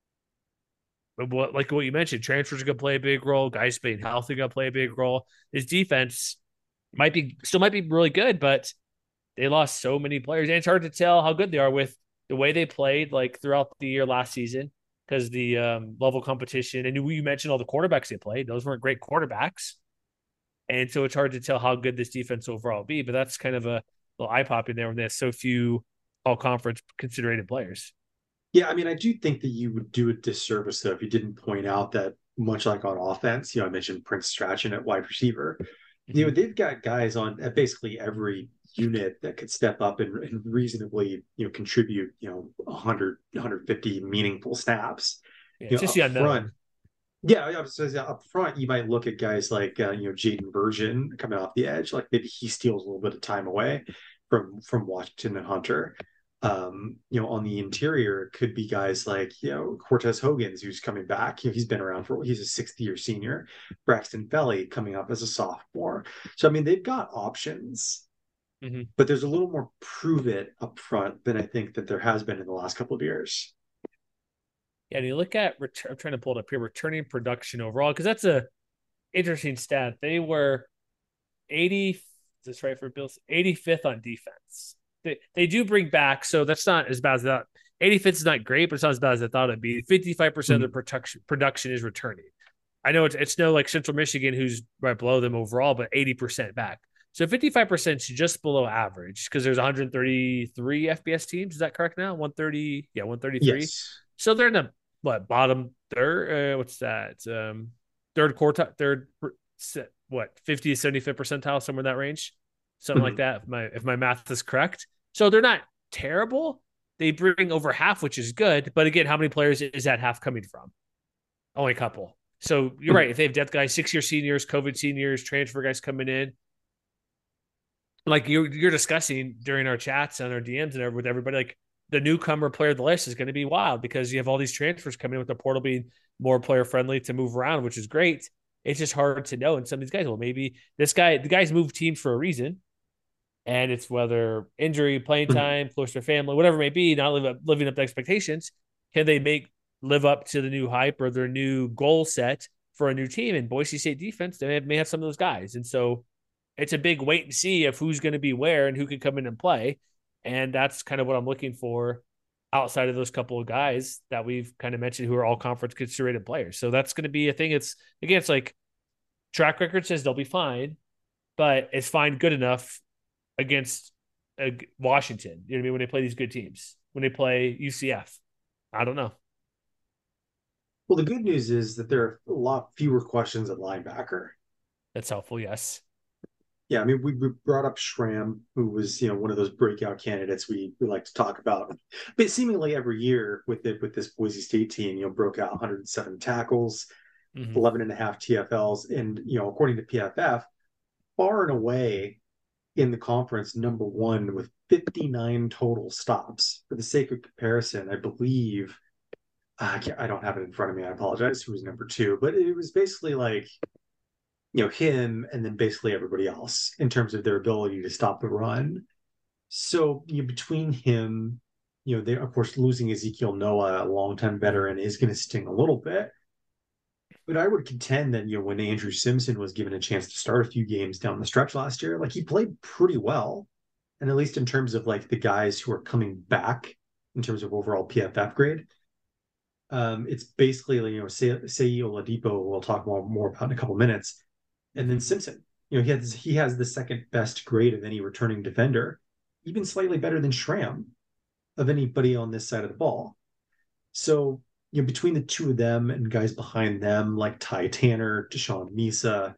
But what, like what you mentioned, transfers are going to play a big role. Guys being healthy are going to play a big role. This defense might be still might be really good, but they lost so many players, and it's hard to tell how good they are with the way they played like throughout the year last season. Because the um, level competition, and you mentioned all the quarterbacks they played; those weren't great quarterbacks, and so it's hard to tell how good this defense overall will be. But that's kind of a little eye popping there when there's so few all conference considered players. Yeah, I mean, I do think that you would do a disservice though if you didn't point out that, much like on offense, you know, I mentioned Prince Strachan at wide receiver. Mm-hmm. You know, they've got guys on at basically every unit that could step up and, and reasonably, you know, contribute, you know, one hundred, one hundred fifty meaningful snaps. Yeah, you know, just up front. Yeah, I was saying up front, you might look at guys like, uh, you know, Jaden Virgin coming off the edge. Like maybe he steals a little bit of time away from from Washington and Hunter. Um, you know, on the interior, it could be guys like, you know, Cortez Hogans, who's coming back. You know, he's been around for, he's a sixth year senior. Braxton Felly coming up as a sophomore. So, I mean, they've got options. Mm-hmm. but there's a little more prove it up front than I think that there has been in the last couple of years. Yeah, and you look at return, I'm trying to pull it up here, returning production overall, because that's a interesting stat. They were eighty, is this right for Bills? eighty-fifth on defense. They they do bring back, so that's not as bad as that. eighty-fifth is not great, but it's not as bad as I thought it'd be. fifty-five percent mm-hmm. of their production production is returning. I know it's it's no like Central Michigan, who's right below them overall, but eighty percent back. So fifty-five percent is just below average because there's one hundred thirty-three F B S teams. Is that correct now? one thirty, yeah, one thirty-three. Yes. So they're in the what bottom third? Uh, what's that? Um, third quartile, third what fifty to seventy-fifth percentile, somewhere in that range, something like that. If my if my math is correct, so they're not terrible. They bring over half, which is good. But again, how many players is that half coming from? Only a couple. So you're right. If they have depth guys, six-year seniors, COVID seniors, transfer guys coming in, like you're you're discussing during our chats and our D Ms and with everybody, like the newcomer player of the list is going to be wild because you have all these transfers coming in with the portal being more player friendly to move around, which is great. It's just hard to know. And some of these guys, well, maybe this guy, the guys move teams for a reason. And it's whether injury, playing time, close to their family, whatever it may be, not live up, living up to expectations. Can they make live up to the new hype or their new goal set for a new team? And Boise State defense, they may have some of those guys. And so it's a big wait and see of who's going to be where and who can come in and play. And that's kind of what I'm looking for outside of those couple of guys that we've kind of mentioned who are all conference considered players. So that's going to be a thing. It's again, it's like track record says they'll be fine, but it's fine good enough against uh, Washington. You know what I mean? When they play these good teams, when they play U C F, I don't know. Well, the good news is that there are a lot fewer questions at linebacker. That's helpful. Yes. Yeah, I mean, we, we brought up Schramm, who was, you know, one of those breakout candidates we, we like to talk about. But seemingly every year with it, with this Boise State team, you know, broke out one hundred seven tackles, mm-hmm. eleven and a half T F Ls. And, you know, according to P F F, far and away in the conference, number one with fifty-nine total stops. For the sake of comparison, I believe, I, can't, I don't have it in front of me. I apologize. Who was number two? But it was basically like, you know, him and then basically everybody else in terms of their ability to stop the run. So, you know, between him, you know, they of course losing Ezekiel Noah, a longtime veteran, is going to sting a little bit. But I would contend that, you know, when Andrew Simpson was given a chance to start a few games down the stretch last year, like he played pretty well. And at least in terms of like the guys who are coming back in terms of overall P F F grade, um, it's basically, you know, Seyi Oladipo, we'll talk more, more about in a couple minutes. And then Simpson, you know, he has he has the second best grade of any returning defender, even slightly better than Schramm of anybody on this side of the ball. So, you know, between the two of them and guys behind them like Ty Tanner, Deshaun Misa,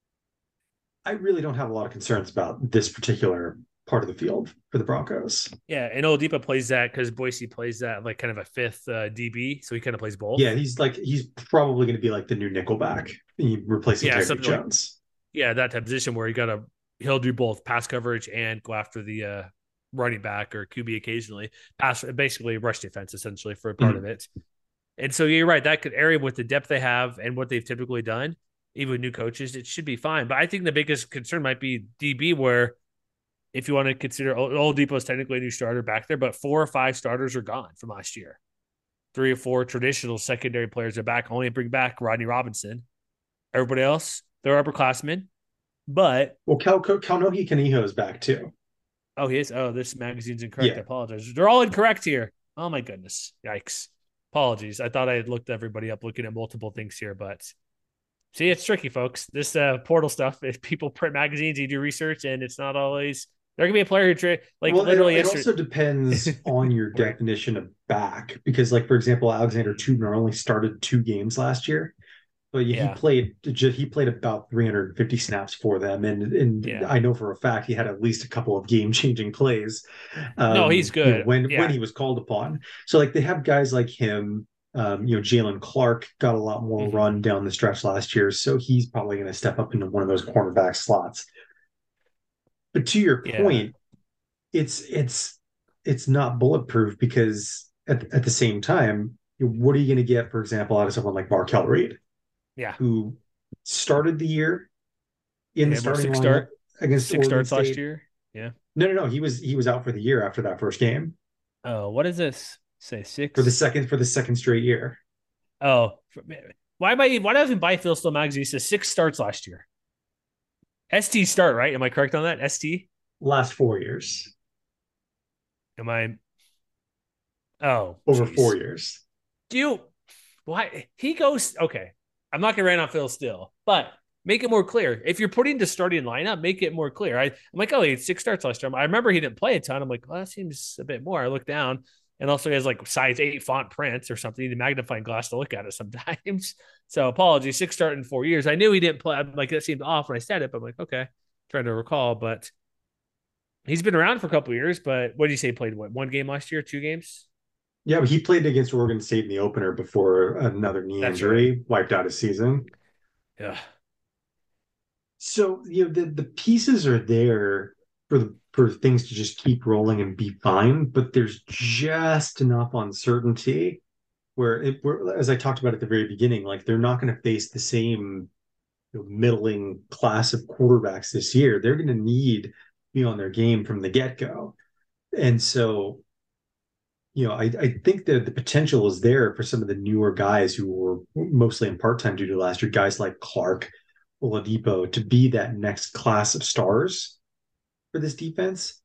I really don't have a lot of concerns about this particular part of the field for the Broncos. Yeah, and Oladipo plays that because Boise plays that like kind of a fifth uh, D B, so he kind of plays both. Yeah, he's like he's probably going to be like the new nickelback, replacing yeah, Tyreek Jones. Like, yeah, that type of position where you got to he'll do both pass coverage and go after the uh, running back or Q B occasionally. Pass basically rush defense essentially for a part mm-hmm. of it. And so you're right, that could area with the depth they have and what they've typically done, even with new coaches, it should be fine. But I think the biggest concern might be D B, where if you want to consider Oladipo is technically a new starter back there, but four or five starters are gone from last year. Three or four traditional secondary players are back. Only bring back Rodney Robinson. Everybody else, they're upperclassmen. But well, Cal Kaunohi Kaniho is back too. Oh, he is. Oh, this magazine's incorrect. Yeah. I apologize. They're all incorrect here. Oh my goodness. Yikes. Apologies. I thought I had looked everybody up looking at multiple things here, but see, it's tricky, folks. This uh, portal stuff, if people print magazines, you do research, and it's not always – there can be a player who tra- like well, literally. It, it also depends on your right. definition of back, because, like for example, Alexander Tubner only started two games last year, but yeah. he played he played about three hundred fifty snaps for them, and and yeah. I know for a fact he had at least a couple of game changing plays. Um, no, he's good you know, when yeah. when he was called upon. So like they have guys like him. Um, you know, Jalen Clark got a lot more mm-hmm. run down the stretch last year, so he's probably going to step up into one of those cornerback slots. But to your yeah. point, it's it's it's not bulletproof, because at, at the same time, what are you going to get, for example, out of someone like Markel Reed, yeah, who started the year in yeah, the starting six lineup start, against six Oregon starts State, last year, yeah, No, no, no. He was he was out for the year after that first game Oh, what is this? Say for the six. second for the second straight year. Oh, why am I? Why doesn't buy Phil Still magazine? He says six starts last year. S T start, right? Am I correct on that? S T. Last four years, Am I? Oh, over geez. four years. Do you? Why he goes? Okay, I'm not gonna rant on Phil Still, but make it more clear. If you're putting the starting lineup, make it more clear. I, I'm like, oh, he had six starts last year. I remember he didn't play a ton. I'm like, well, that seems a bit more. I look down, and also he has like size eight font print or something. You need a magnifying glass to look at it sometimes. So apologies, six start in four years. I knew he didn't play. I'm like, that seemed off when I said it, but I'm like, okay, trying to recall. But he's been around for a couple of years. But what did you say? He played what, one game last year, two games? Yeah, but he played against Oregon State in the opener before another knee That's injury right. wiped out his season. Yeah. So, you know, the, the pieces are there for the for things to just keep rolling and be fine, but there's just enough uncertainty where it where, as I talked about at the very beginning, like they're not going to face the same, you know, middling class of quarterbacks this year. They're going to need to be on their game from the get-go. And so, you know, I, I think that the potential is there for some of the newer guys who were mostly in part-time due to last year, guys like Clark, Oladipo, to be that next class of stars for this defense.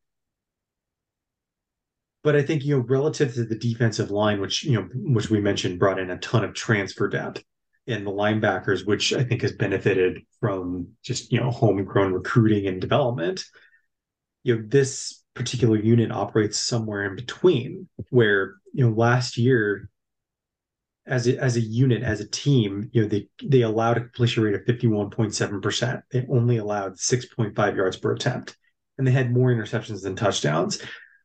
But I think, you know, relative to the defensive line, which, you know, which we mentioned brought in a ton of transfer depth, and the linebackers, which I think has benefited from just, you know, homegrown recruiting and development, you know, this particular unit operates somewhere in between where, you know, last year as a, as a unit, as a team, you know, they, they allowed a completion rate of fifty-one point seven percent. They only allowed six point five yards per attempt, and they had more interceptions than touchdowns.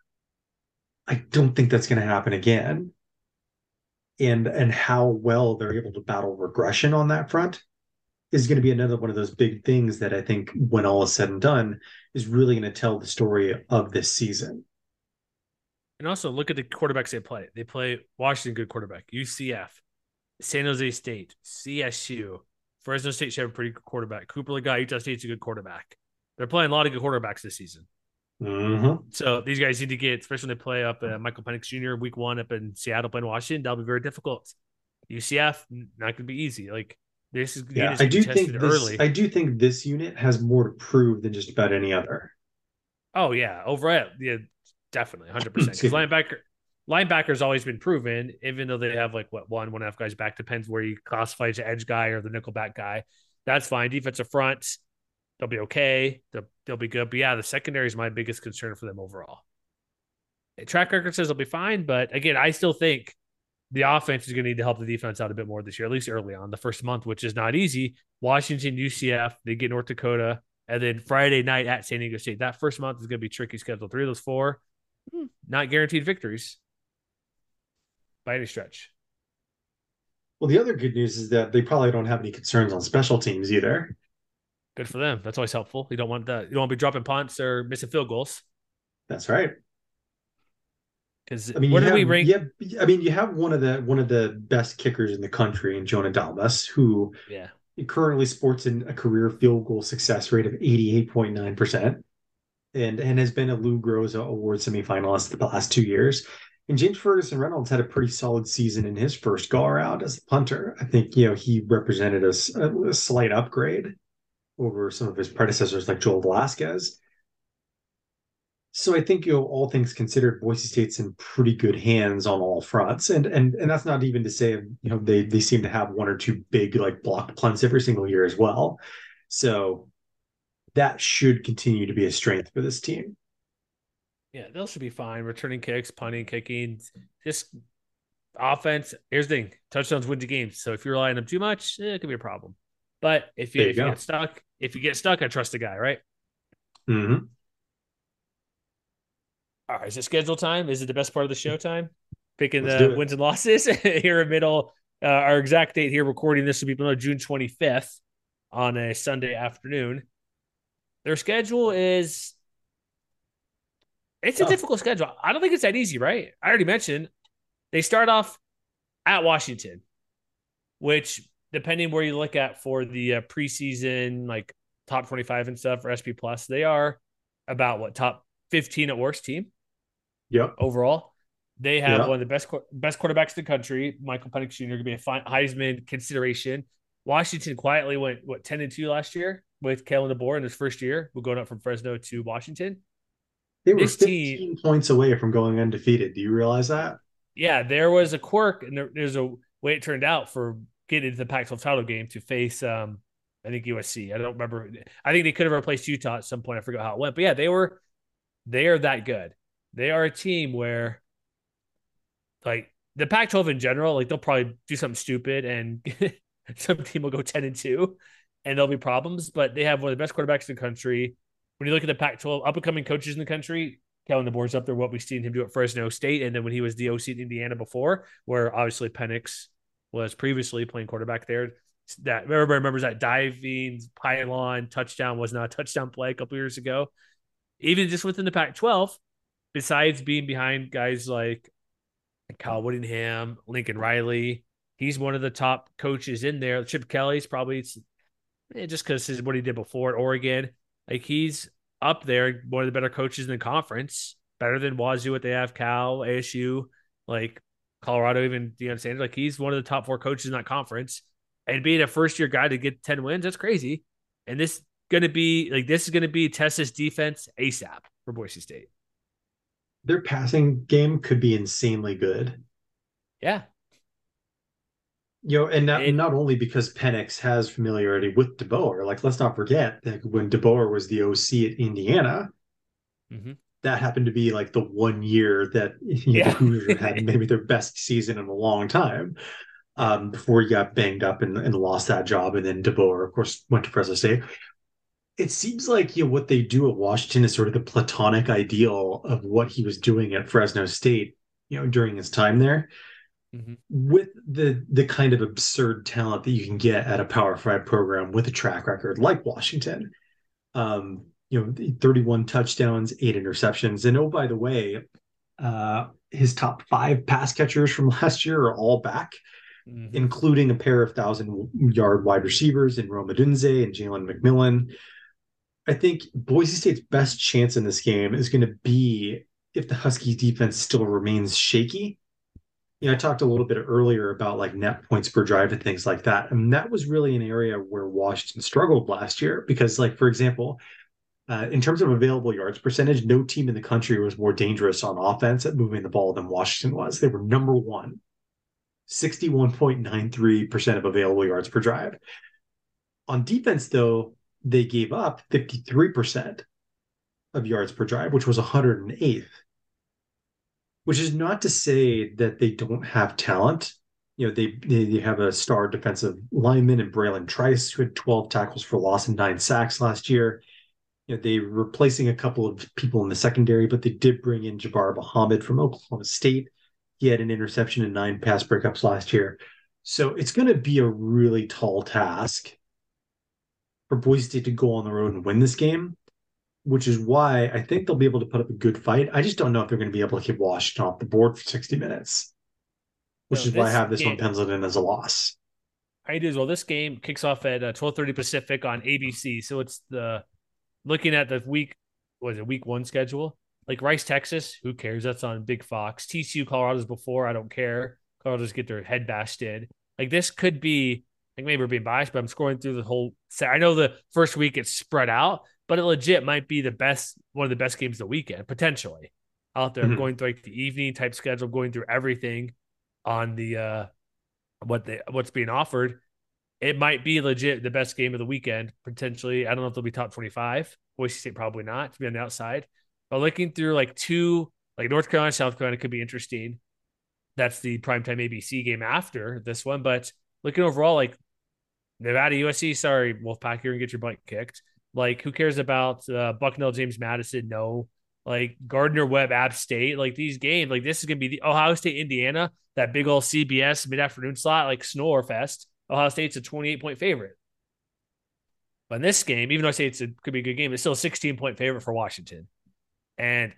I don't think that's going to happen again. And, and how well they're able to battle regression on that front is going to be another one of those big things that I think when all is said and done is really going to tell the story of this season. And also look at the quarterbacks they play. They play Washington, good quarterback, U C F, San Jose State, C S U, Fresno State should have a pretty good quarterback. Cooper Legas, Utah State's a good quarterback. They're playing a lot of good quarterbacks this seison. Mm-hmm. So these guys need to get, especially when they play up uh, Michael Penix Junior week one up in Seattle playing Washington. That'll be very difficult. U C F, not going to be easy. Like this is yeah, I do think this, early. I do think this unit has more to prove than just about any other. Oh yeah, overall, yeah, definitely, hundred percent. Because linebacker, linebackers always been proven, even though they have like what one, one and a half guys back. Depends where you classify as the edge guy or the nickel back guy. That's fine. Defensive front, they'll be okay. They'll, they'll be good. But yeah, the secondary is my biggest concern for them overall. Track record says they'll be fine, but again, I still think the offense is going to need to help the defense out a bit more this year, at least early on, the first month, which is not easy. Washington, U C F, they get North Dakota, and then Friday night at San Diego State. That first month is going to be tricky schedule. Three of those four, not guaranteed victories by any stretch. Well, the other good news is that they probably don't have any concerns on special teams either. Good for them. That's always helpful. You don't want that. You don't want to be dropping punts or missing field goals. That's right. Because I mean, where do have, we rank? Have, I mean, you have one of the one of the best kickers in the country in Jonah Dalmas, who yeah. currently sports in a career field goal success rate of eighty-eight point nine percent, and and has been a Lou Groza Award semifinalist the last two years. And James Ferguson Reynolds had a pretty solid season in his first go around as a punter. I think, you know, he represented a, a slight upgrade over some of his predecessors like Joel Velasquez. So I think, you know, all things considered, Boise State's in pretty good hands on all fronts. And and and that's not even to say, you know, they they seem to have one or two big like blocked punts every single year as well. So that should continue to be a strength for this team. Yeah, they'll should be fine. Returning kicks, punting, kicking, just offense. Here's the thing: touchdowns win the games. So if you rely on them too much, eh, it could be a problem. But if you, you, if you get stuck, if you get stuck, I trust the guy, right? Mm-hmm. All right, is it schedule time? Is it the best part of the show time? Picking Let's the wins and losses here in middle. Uh, our exact date here, recording this will be June twenty-fifth on a Sunday afternoon. Their schedule is, it's a oh. difficult schedule. I don't think it's that easy, right? I already mentioned they start off at Washington, which depending where you look at for the uh, preseason, like top twenty-five and stuff for S P Plus, they are about what top fifteen at worst team Yep. overall. They have Yep. one of the best best quarterbacks in the country. Michael Penix Junior could be a fine Heisman consideration. Washington quietly went what ten and two last year with Kalen DeBoer in his first year. We're going up from Fresno to Washington. They were This fifteen team, points away from going undefeated. Do you realize that? yeah, there was a quirk, and there, there's a way it turned out for getting into the Pac twelve title game to face, um, I think U S C. I don't remember. I think they could have replaced Utah at some point. I forgot how it went, but yeah, they were they are that good. They are a team where, like, the Pac twelve in general, like, they'll probably do something stupid, and some team will go ten and two, and there'll be problems. But they have one of the best quarterbacks in the country. When you look at the Pac twelve up and coming coaches in the country, Kellen DeBoer's up there, what we've seen him do at Fresno State. And then when he was the O C in Indiana before, where obviously Penix was previously playing quarterback there, that everybody remembers that diving pylon touchdown was not a touchdown play a couple years ago. Even just within the Pac twelve, besides being behind guys like Kyle Whittingham, Lincoln Riley, he's one of the top coaches in there. Chip Kelly's probably just because of what he did before at Oregon. Like, he's up there, one of the better coaches in the conference, better than Wazoo, what they have, Cal, A S U, like Colorado, even Deion Sanders. Like, he's one of the top four coaches in that conference. And being a first-year guy to get ten wins, that's crazy. And this going to be, like, this is going to be Texas defense ASAP for Boise State. Their passing game could be insanely good. Yeah. You know, and not, It, not only because Penix has familiarity with DeBoer, like, let's not forget that when DeBoer was the O C at Indiana, mm-hmm. that happened to be like the one year that, you know, yeah. the Hoosiers had maybe their best season in a long time, um, before he got banged up and, and lost that job. And then DeBoer, of course, went to Fresno State. It seems like, you know, what they do at Washington is sort of the platonic ideal of what he was doing at Fresno State, you know, during his time there. Mm-hmm. With the the kind of absurd talent that you can get at a Power Five program with a track record like Washington. Um, you know, thirty-one touchdowns, eight interceptions. And oh, by the way, uh, his top five pass catchers from last year are all back, mm-hmm. including a pair of thousand-yard wide receivers in Rome Odunze and Jalen McMillan. I think Boise State's best chance in this game is going to be if the Huskies defense still remains shaky. You know, I talked a little bit earlier about like net points per drive and things like that. And that was really an area where Washington struggled last year because, like, for example, uh, in terms of available yards percentage, no team in the country was more dangerous on offense at moving the ball than Washington was. They were number one, sixty-one point nine three percent of available yards per drive. On defense, though, they gave up fifty-three percent of yards per drive, which was one hundred eighth. Which is not to say that they don't have talent. You know, they they have a star defensive lineman in Braylon Trice, who had twelve tackles for loss and nine sacks last year. You know, they were replacing a couple of people in the secondary, but they did bring in Jabbar Muhammad from Oklahoma State. He had an interception and nine pass breakups last year. So it's going to be a really tall task for Boise State to go on the road and win this game, which is why I think they'll be able to put up a good fight. I just don't know if they're going to be able to keep Washington off the board for sixty minutes, which no, is why I have this game, one penciled in as a loss. I do as well. This game kicks off at uh, twelve thirty Pacific on A B C. So it's the looking at the week, was it week one schedule? Like Rice, Texas, who cares? That's on Big Fox. T C U, Colorado's before. I don't care. Colorado's get their head bashed in. Like, this could be, like, maybe we're being biased, but I'm scrolling through the whole set. I know the first week it's spread out, but it legit might be the best, one of the best games of the weekend, potentially. Out there, mm-hmm. I'm going through like the evening type schedule, going through everything on the uh, what they what's being offered. It might be legit the best game of the weekend, potentially. I don't know if they'll be top twenty-five. Boise State probably not, to be on the outside. But looking through like two, like North Carolina, South Carolina could be interesting. That's the primetime A B C game after this one. But looking overall, like Nevada, U S C, sorry, Wolfpack, you're going to get your butt kicked. Like, who cares about uh, Bucknell, James Madison? No. Like, Gardner Webb, App State. Like, these games, like, this is going to be the Ohio State, Indiana, that big old C B S mid-afternoon slot, like Snore Fest. Ohio State's a twenty-eight point favorite. But in this game, even though I say it's a, could be a good game, it's still a sixteen point favorite for Washington. And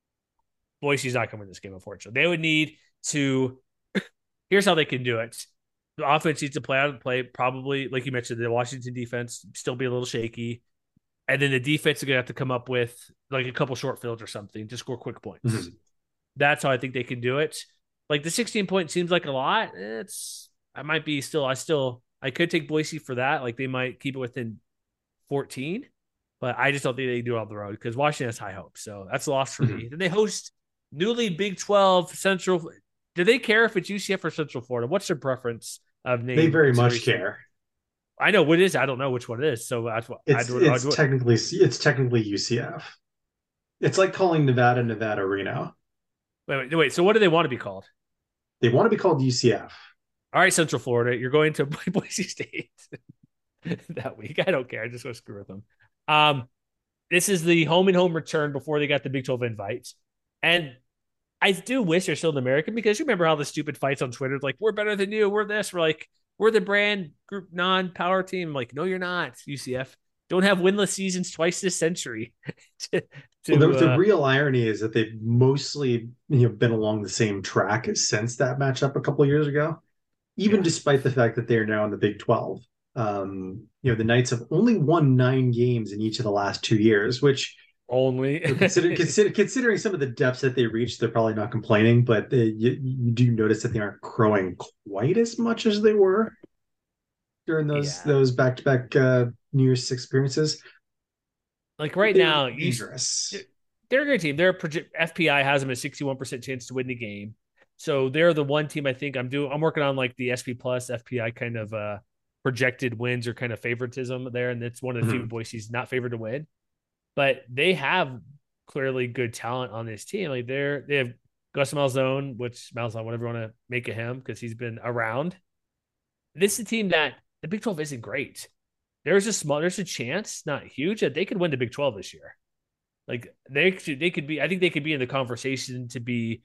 Boise's not going to win this game, unfortunately. They would need to – here's how they can do it. The offense needs to play out and play, probably, like you mentioned, the Washington defense still be a little shaky. And then the defense is going to have to come up with like a couple short fields or something to score quick points. Mm-hmm. That's how I think they can do it. Like the sixteen point seems like a lot. It's, I might be still, I still, I could take Boise for that. Like they might keep it within fourteen, but I just don't think they can do it on the road because Washington has high hopes. So that's a loss for mm-hmm. me. Then they host newly Big twelve Central. Do they care if it's U C F or Central Florida? What's their preference of name? They very much care. I know what it is. I don't know which one it is. So that's what it's, I'd, it's I'd, technically it's technically U C F. It's like calling Nevada Nevada Reno. Wait, wait, wait. So what do they want to be called? They want to be called U C F. All right, Central Florida. You're going to Boise State that week. I don't care. I just want to screw with them. Um, this is the home and home return before they got the Big twelve invites. And I do wish they're still in American because you remember how the stupid fights on Twitter, like, we're better than you. We're this. We're like, we're the brand group non-power team. I'm like, no, you're not, U C F. Don't have winless seasons twice this century. to, to, well, the, uh, the real irony is that they've mostly you know been along the same track since that matchup a couple of years ago, even yeah. despite the fact that they are now in the Big twelve. Um, you know, the Knights have only won nine games in each of the last two years, which only consider, consider, considering some of the depths that they reached, they're probably not complaining, but they, you, you do notice that they aren't growing quite as much as they were during those yeah. those back-to-back uh, New Year's Six experiences. Like right they're now, dangerous. You, they're a great team. They're project, F P I has them a sixty-one percent chance to win the game. So they're the one team I think I'm doing. I'm working on like the S P plus F P I kind of uh, projected wins or kind of favoritism there, and it's one of the mm-hmm. few Boise's not favored to win. But they have clearly good talent on this team. Like they're they have Gus Malzahn, which Malzahn, whatever you want to make of him, because he's been around. This is a team that the Big twelve isn't great. There's a small, there's a chance, not huge, that they could win the Big twelve this year. Like they could, they could be. I think they could be in the conversation to be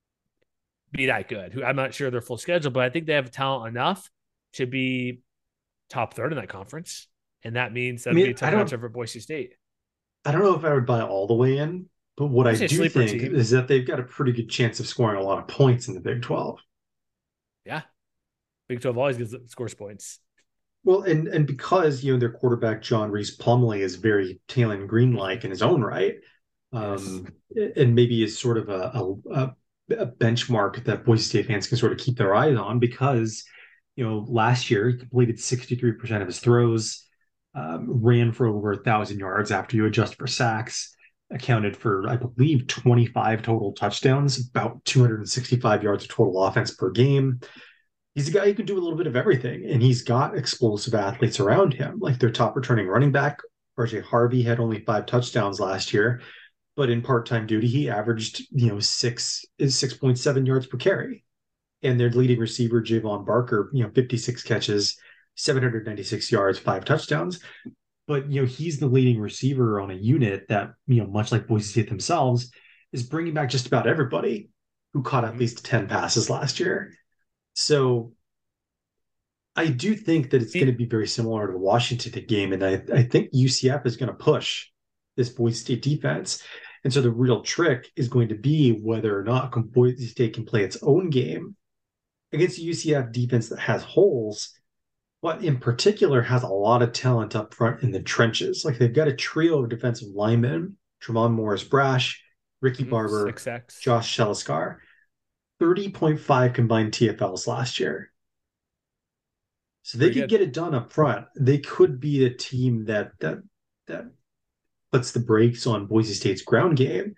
be that good. I'm not sure their full schedule, but I think they have talent enough to be top third in that conference, and that means that'd I mean, be a tough matchup for Boise State. I don't know if I would buy all the way in, but what I, I do think team. is that they've got a pretty good chance of scoring a lot of points in the Big twelve. Yeah, Big twelve always gives scores points. Well, and and because you know their quarterback John Reese Plumlee is very Taylen Green-like in his own right, um, yes. and maybe is sort of a, a a benchmark that Boise State fans can sort of keep their eyes on because you know last year he completed sixty-three percent of his throws. Um, ran for over a thousand yards after you adjust for sacks, accounted for, I believe, twenty-five total touchdowns, about two hundred sixty-five yards of total offense per game. He's a guy who can do a little bit of everything, and he's got explosive athletes around him. Like their top returning running back, R J Harvey, had only five touchdowns last year, but in part-time duty, he averaged, you know, six is six point seven yards per carry. And their leading receiver, Javon Barker, you know, fifty-six catches, seven hundred ninety-six yards, five touchdowns. But, you know, he's the leading receiver on a unit that, you know, much like Boise State themselves, is bringing back just about everybody who caught at least ten passes last year. So I do think that it's going to be very similar to the Washington game. And I, I think U C F is going to push this Boise State defense. And so the real trick is going to be whether or not Boise State can play its own game against a U C F defense that has holes, but in particular has a lot of talent up front in the trenches. Like they've got a trio of defensive linemen, Tremont Morris-Brash, Ricky Barber, Josh Sheliskar, thirty point five combined T F Ls last year. So they Pretty could good. get it done up front. They could be a team that that that puts the brakes on Boise State's ground game,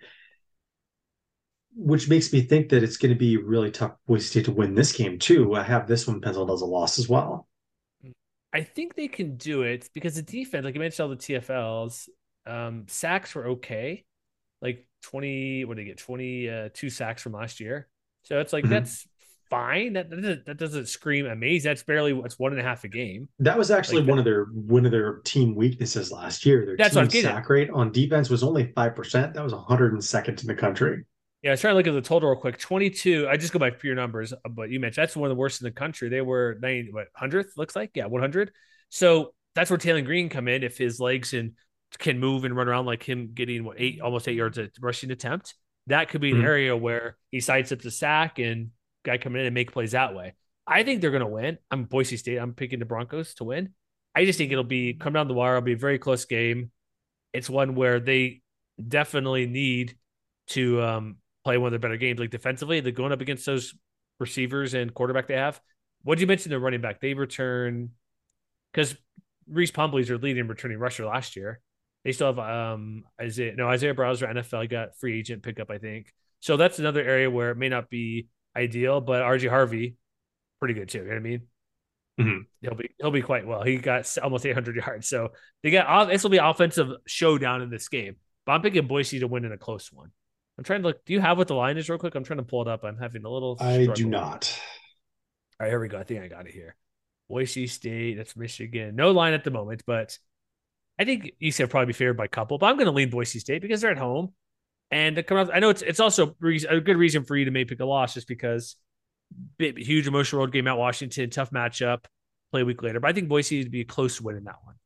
which makes me think that it's going to be really tough for Boise State to win this game too. I have this one penciled as a loss as well. I think they can do it because the defense, like you mentioned, all the T F Ls, um, sacks were okay. Like twenty, what did they get? twenty-two sacks from last year. So it's like, mm-hmm. that's fine. That, that doesn't, that doesn't scream amazing. That's barely, it's one and a half a game. That was actually like one that, of their, one of their team weaknesses last year. Their that's team sack rate on defense was only five percent. That was one hundred second in the country. Yeah, I was trying to look at the total real quick. twenty-two. I just go by pure numbers, but you mentioned that's one of the worst in the country. They were ninety, what, hundredth, looks like? Yeah, one hundred. So that's where Taylen Green come in if his legs and can move and run around like him getting what eight, almost eight yards a rushing attempt. That could be an mm-hmm. area where he sides up the sack and guy coming in and make plays that way. I think they're going to win. I'm Boise State. I'm picking the Broncos to win. I just think it'll be come down the wire. It'll be a very close game. it's one where they definitely need to um, play one of their better games. Like defensively, they're going up against those receivers and quarterback they have. What did you mention? The running back they return because Reese Pumphrey's their leading returning rusher last year. They still have um Isaiah no Isaiah Browser N F L got free agent pickup, I think. So that's another area where it may not be ideal, but R J Harvey pretty good too. You know what I mean? Mhm. He'll be he'll be quite well. He got almost eight hundred yards. So they got this will be offensive showdown in this game. But I'm picking Boise to win in a close one. I'm trying to look. Do you have what the line is real quick? I'm trying to pull it up. I'm having a little I struggle. do not. All right, here we go. I think I got it here. Boise State, that's Michigan. No line at the moment, but I think you said probably be favored by a couple. But I'm going to lean Boise State because they're at home. And I know it's it's also a good reason for you to maybe pick a loss just because big, huge emotional road game at Washington, tough matchup, play a week later. But I think Boise would be a close win in that one.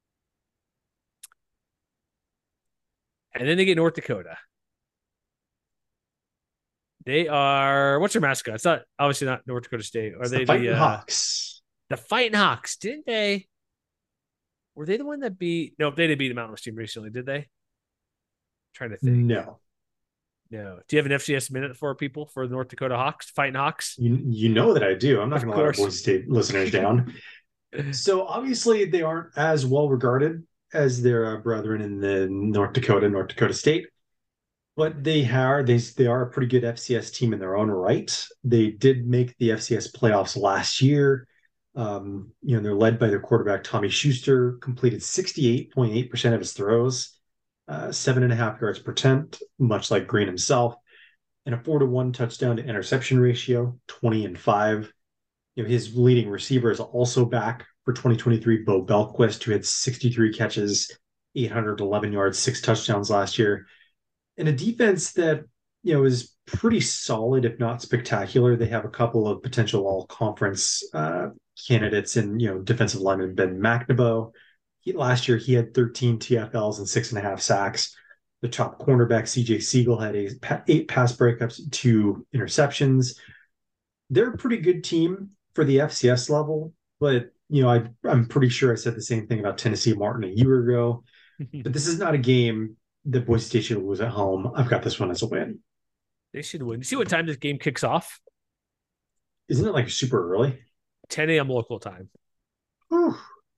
And then they get North Dakota. They are, what's their mascot? It's not, obviously not North Dakota State. Are It's they the Fighting the uh, Hawks? The Fighting Hawks, didn't they? Were they the one that beat, no, they didn't beat the Mountain West team recently, did they? I'm trying to think. No. No. Do you have an F C S minute for people for the North Dakota Hawks, Fighting Hawks? You, you know that I do. I'm not Of going to let our course. Boise State listeners down. So obviously they aren't as well regarded as their uh, brethren in the North Dakota, North Dakota State, but they are they they are a pretty good F C S team in their own right. They did make the F C S playoffs last year. Um, you know, they're led by their quarterback Tommy Schuster, completed sixty-eight point eight percent of his throws, uh, seven and a half yards per attempt, much like Green himself, and a four to one touchdown to interception ratio, twenty and five. You know, his leading receiver is also back for twenty twenty-three, Bo Belquist, who had sixty-three catches, eight hundred eleven yards, six touchdowns last year. And a defense that, you know, is pretty solid, if not spectacular. They have a couple of potential all-conference uh, candidates in, you know, defensive lineman Ben McNaboe. He, last year, he had thirteen T F Ls and six and a half sacks. The top cornerback, C J Siegel, had eight, eight pass breakups, two interceptions. They're a pretty good team for the F C S level, but you know, I, I'm pretty sure I said the same thing about Tennessee Martin a year ago. But this is not a game that Boise State should lose at home. I've got this one as a win. They should win. You see what time this game kicks off? Isn't it like super early? ten a.m. local time. Whew.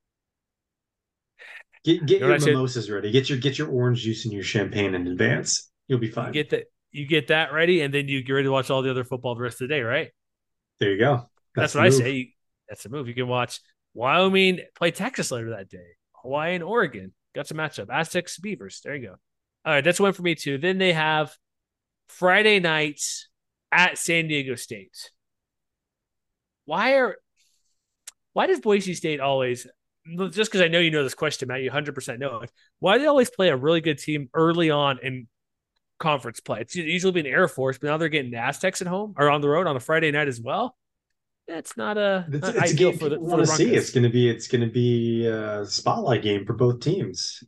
Get get You know your what I said? mimosas ready. Get your get your orange juice and your champagne in advance. You'll be You fine. get that. You get that ready, and then you get ready to watch all the other football the rest of the day, right? There you go. That's, That's what I the move. say. That's the move. You can watch Wyoming play Texas later that day. Hawaii and Oregon. Got some matchup. Aztecs, Beavers. There you go. All right, that's one for me too. Then they have Friday nights at San Diego State. Why are why does Boise State always, just because I know you know this question, Matt, you one hundred percent know it, why do they always play a really good team early on in conference play? It's usually been Air Force, but now they're getting the Aztecs at home or on the road on a Friday night as well. That's not a It's, not it's a ideal game for the, people for the want to see. Broncos. It's going to be it's going to be a spotlight game for both teams.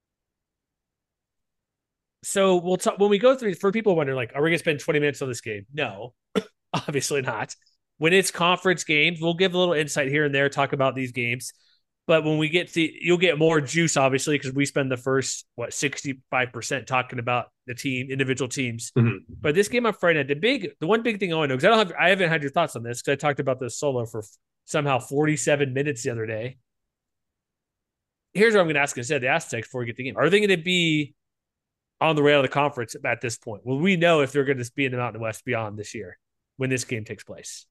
So we'll talk when we go through. For people wondering, like, are we going to spend twenty minutes on this game? No, obviously not. When it's conference games, we'll give a little insight here and there, talk about these games. But when we get to, you'll get more juice, obviously, because we spend the first, what, sixty-five percent talking about the team, individual teams. Mhm. But this game on Friday night, the big, the one big thing I want to know, because I don't have, I haven't had your thoughts on this, because I talked about this solo for somehow forty-seven minutes the other day. Here's what I'm going to ask instead, the Aztecs, before we get the game. Are they going to be on the way out of the conference at this point? Will we know if they're going to be in the Mountain West beyond this year when this game takes place?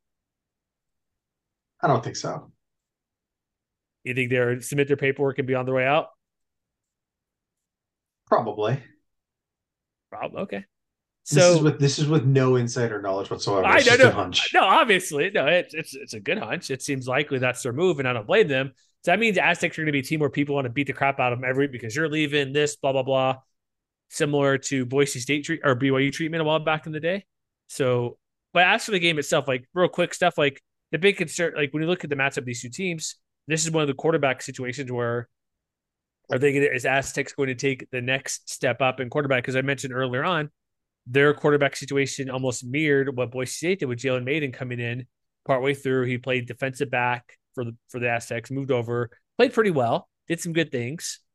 I don't think so. You think they're submit their paperwork and be on their way out? Probably. Probably. Okay. This So is with this is with no insider knowledge whatsoever. I It's don't just a know. hunch. No, obviously, no. It's it's it's a good hunch. It seems likely that's their move, and I don't blame them. So that means the Aztecs are going to be a team where people want to beat the crap out of them every because you're leaving this, blah blah blah. Similar to Boise State treat or B Y U treatment a while back in the day. So, but as for the game itself, like real quick stuff, like the big concern, like when you look at the matchup of these two teams, this is one of the quarterback situations where are they going to, is Aztecs going to take the next step up in quarterback? Because I mentioned earlier on, their quarterback situation almost mirrored what Boise State did with Jalen Maiden coming in partway through. He played defensive back for the for the Aztecs, moved over, played pretty well, did some good things.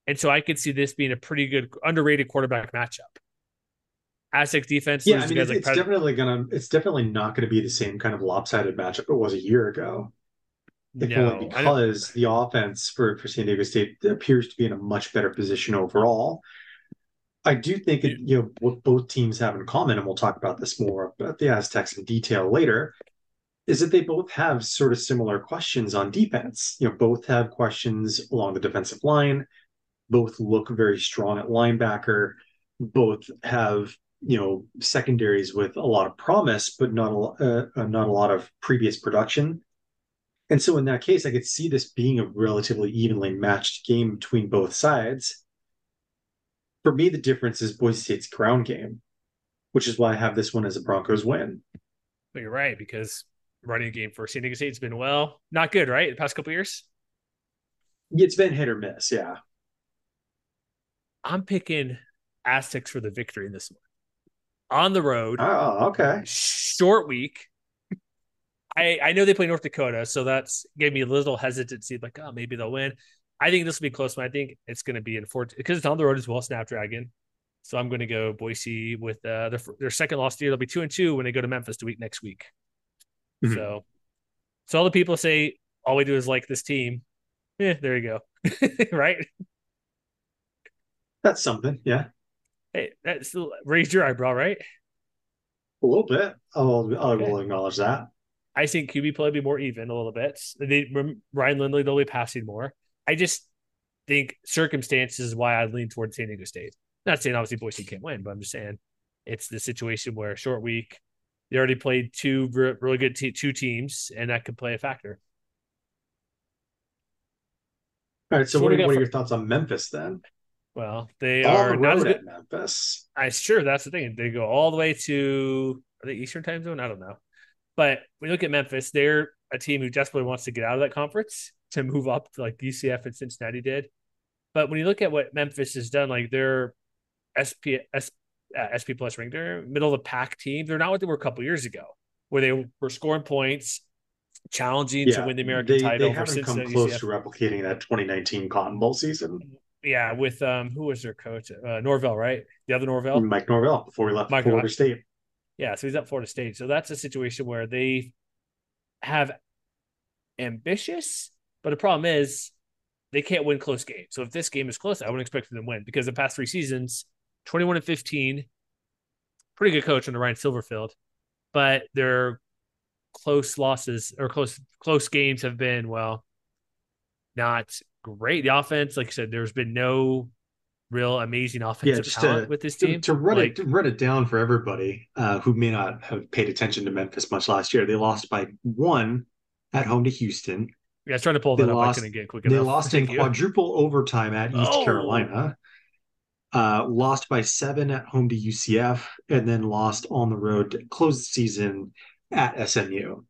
And so I could see this being a pretty good underrated quarterback matchup. Aztecs defense. Yeah, I mean, guys it's, like it's Pres- definitely gonna, it's definitely not going to be the same kind of lopsided matchup it was a year ago. If only no, I don't. because the offense for, for San Diego State appears to be in a much better position overall. I do think it, you know, what both teams have in common, and we'll talk about this more about the Aztecs in detail later, is that they both have sort of similar questions on defense. You know, both have questions along the defensive line, both look very strong at linebacker, both have, you know, secondaries with a lot of promise, but not a, uh, not a lot of previous production. And so in that case, I could see this being a relatively evenly matched game between both sides. For me, the difference is Boise State's ground game, which is why I have this one as a Broncos win. But you're right, because running game for San Diego State's been, well, not good, right? The past couple years. It's been hit or miss, yeah. I'm picking Aztecs for the victory in this one. On the road. Oh, okay. Short week. I, I know they play North Dakota, so that's gave me a little hesitancy, like, oh, maybe they'll win. I think this will be close, but I think it's going to be in Fort because it's on the road as well, Snapdragon. So I'm going to go Boise with uh, their their second loss year. They'll be two and two when they go to Memphis the week next week. Mm-hmm. So, so all the people say all we do is like this team. Yeah, there you go, right? That's something, yeah. Hey, that's raised your eyebrow, right? A little bit. I'll I okay. will acknowledge that. I think Q B play will be more even a little bit. They, Ryan Lindley, they'll be passing more. I just think circumstances is why I lean towards San Diego State. Not saying obviously Boise can't win, but I'm just saying it's the situation where short week, they already played two really good te- two teams, and that could play a factor. All right, so, so what, what are for- your thoughts on Memphis then? Well, they all are the not road as good. At Memphis. I sure that's the thing. They go all the way to are they Eastern time zone? I don't know. But when you look at Memphis, they're a team who desperately wants to get out of that conference to move up like U C F and Cincinnati did. But when you look at what Memphis has done, like they're S P S, uh, S P plus ranked, they're middle of the pack team. They're not what they were a couple years ago, where they were scoring points, challenging yeah, to win the American they, title. They haven't come close U C F. To replicating that twenty nineteen Cotton Bowl season. Yeah, with um, who was their coach? Uh, Norvell, right? The other Norvell, Mike Norvell, before he left Mike Florida State. Yeah, so he's at Florida State. So that's a situation where they have ambitious, but the problem is they can't win close games. So if this game is close, I wouldn't expect them to win because the past three seasons, twenty-one and fifteen, pretty good coach under Ryan Silverfield, but their close losses or close close games have been, well, not great. The offense, like I said, there's been no real amazing offensive yeah, talent to, with this team. To, to run like, it to run it down for everybody uh, who may not have paid attention to Memphis much last year, they lost by one at home to Houston. Yeah, I was trying to pull they that up. Lost, I couldn't get quick they enough. They lost in quadruple overtime at East oh. Carolina. Uh, lost by seven at home to U C F, and then lost on the road to close the season at S M U.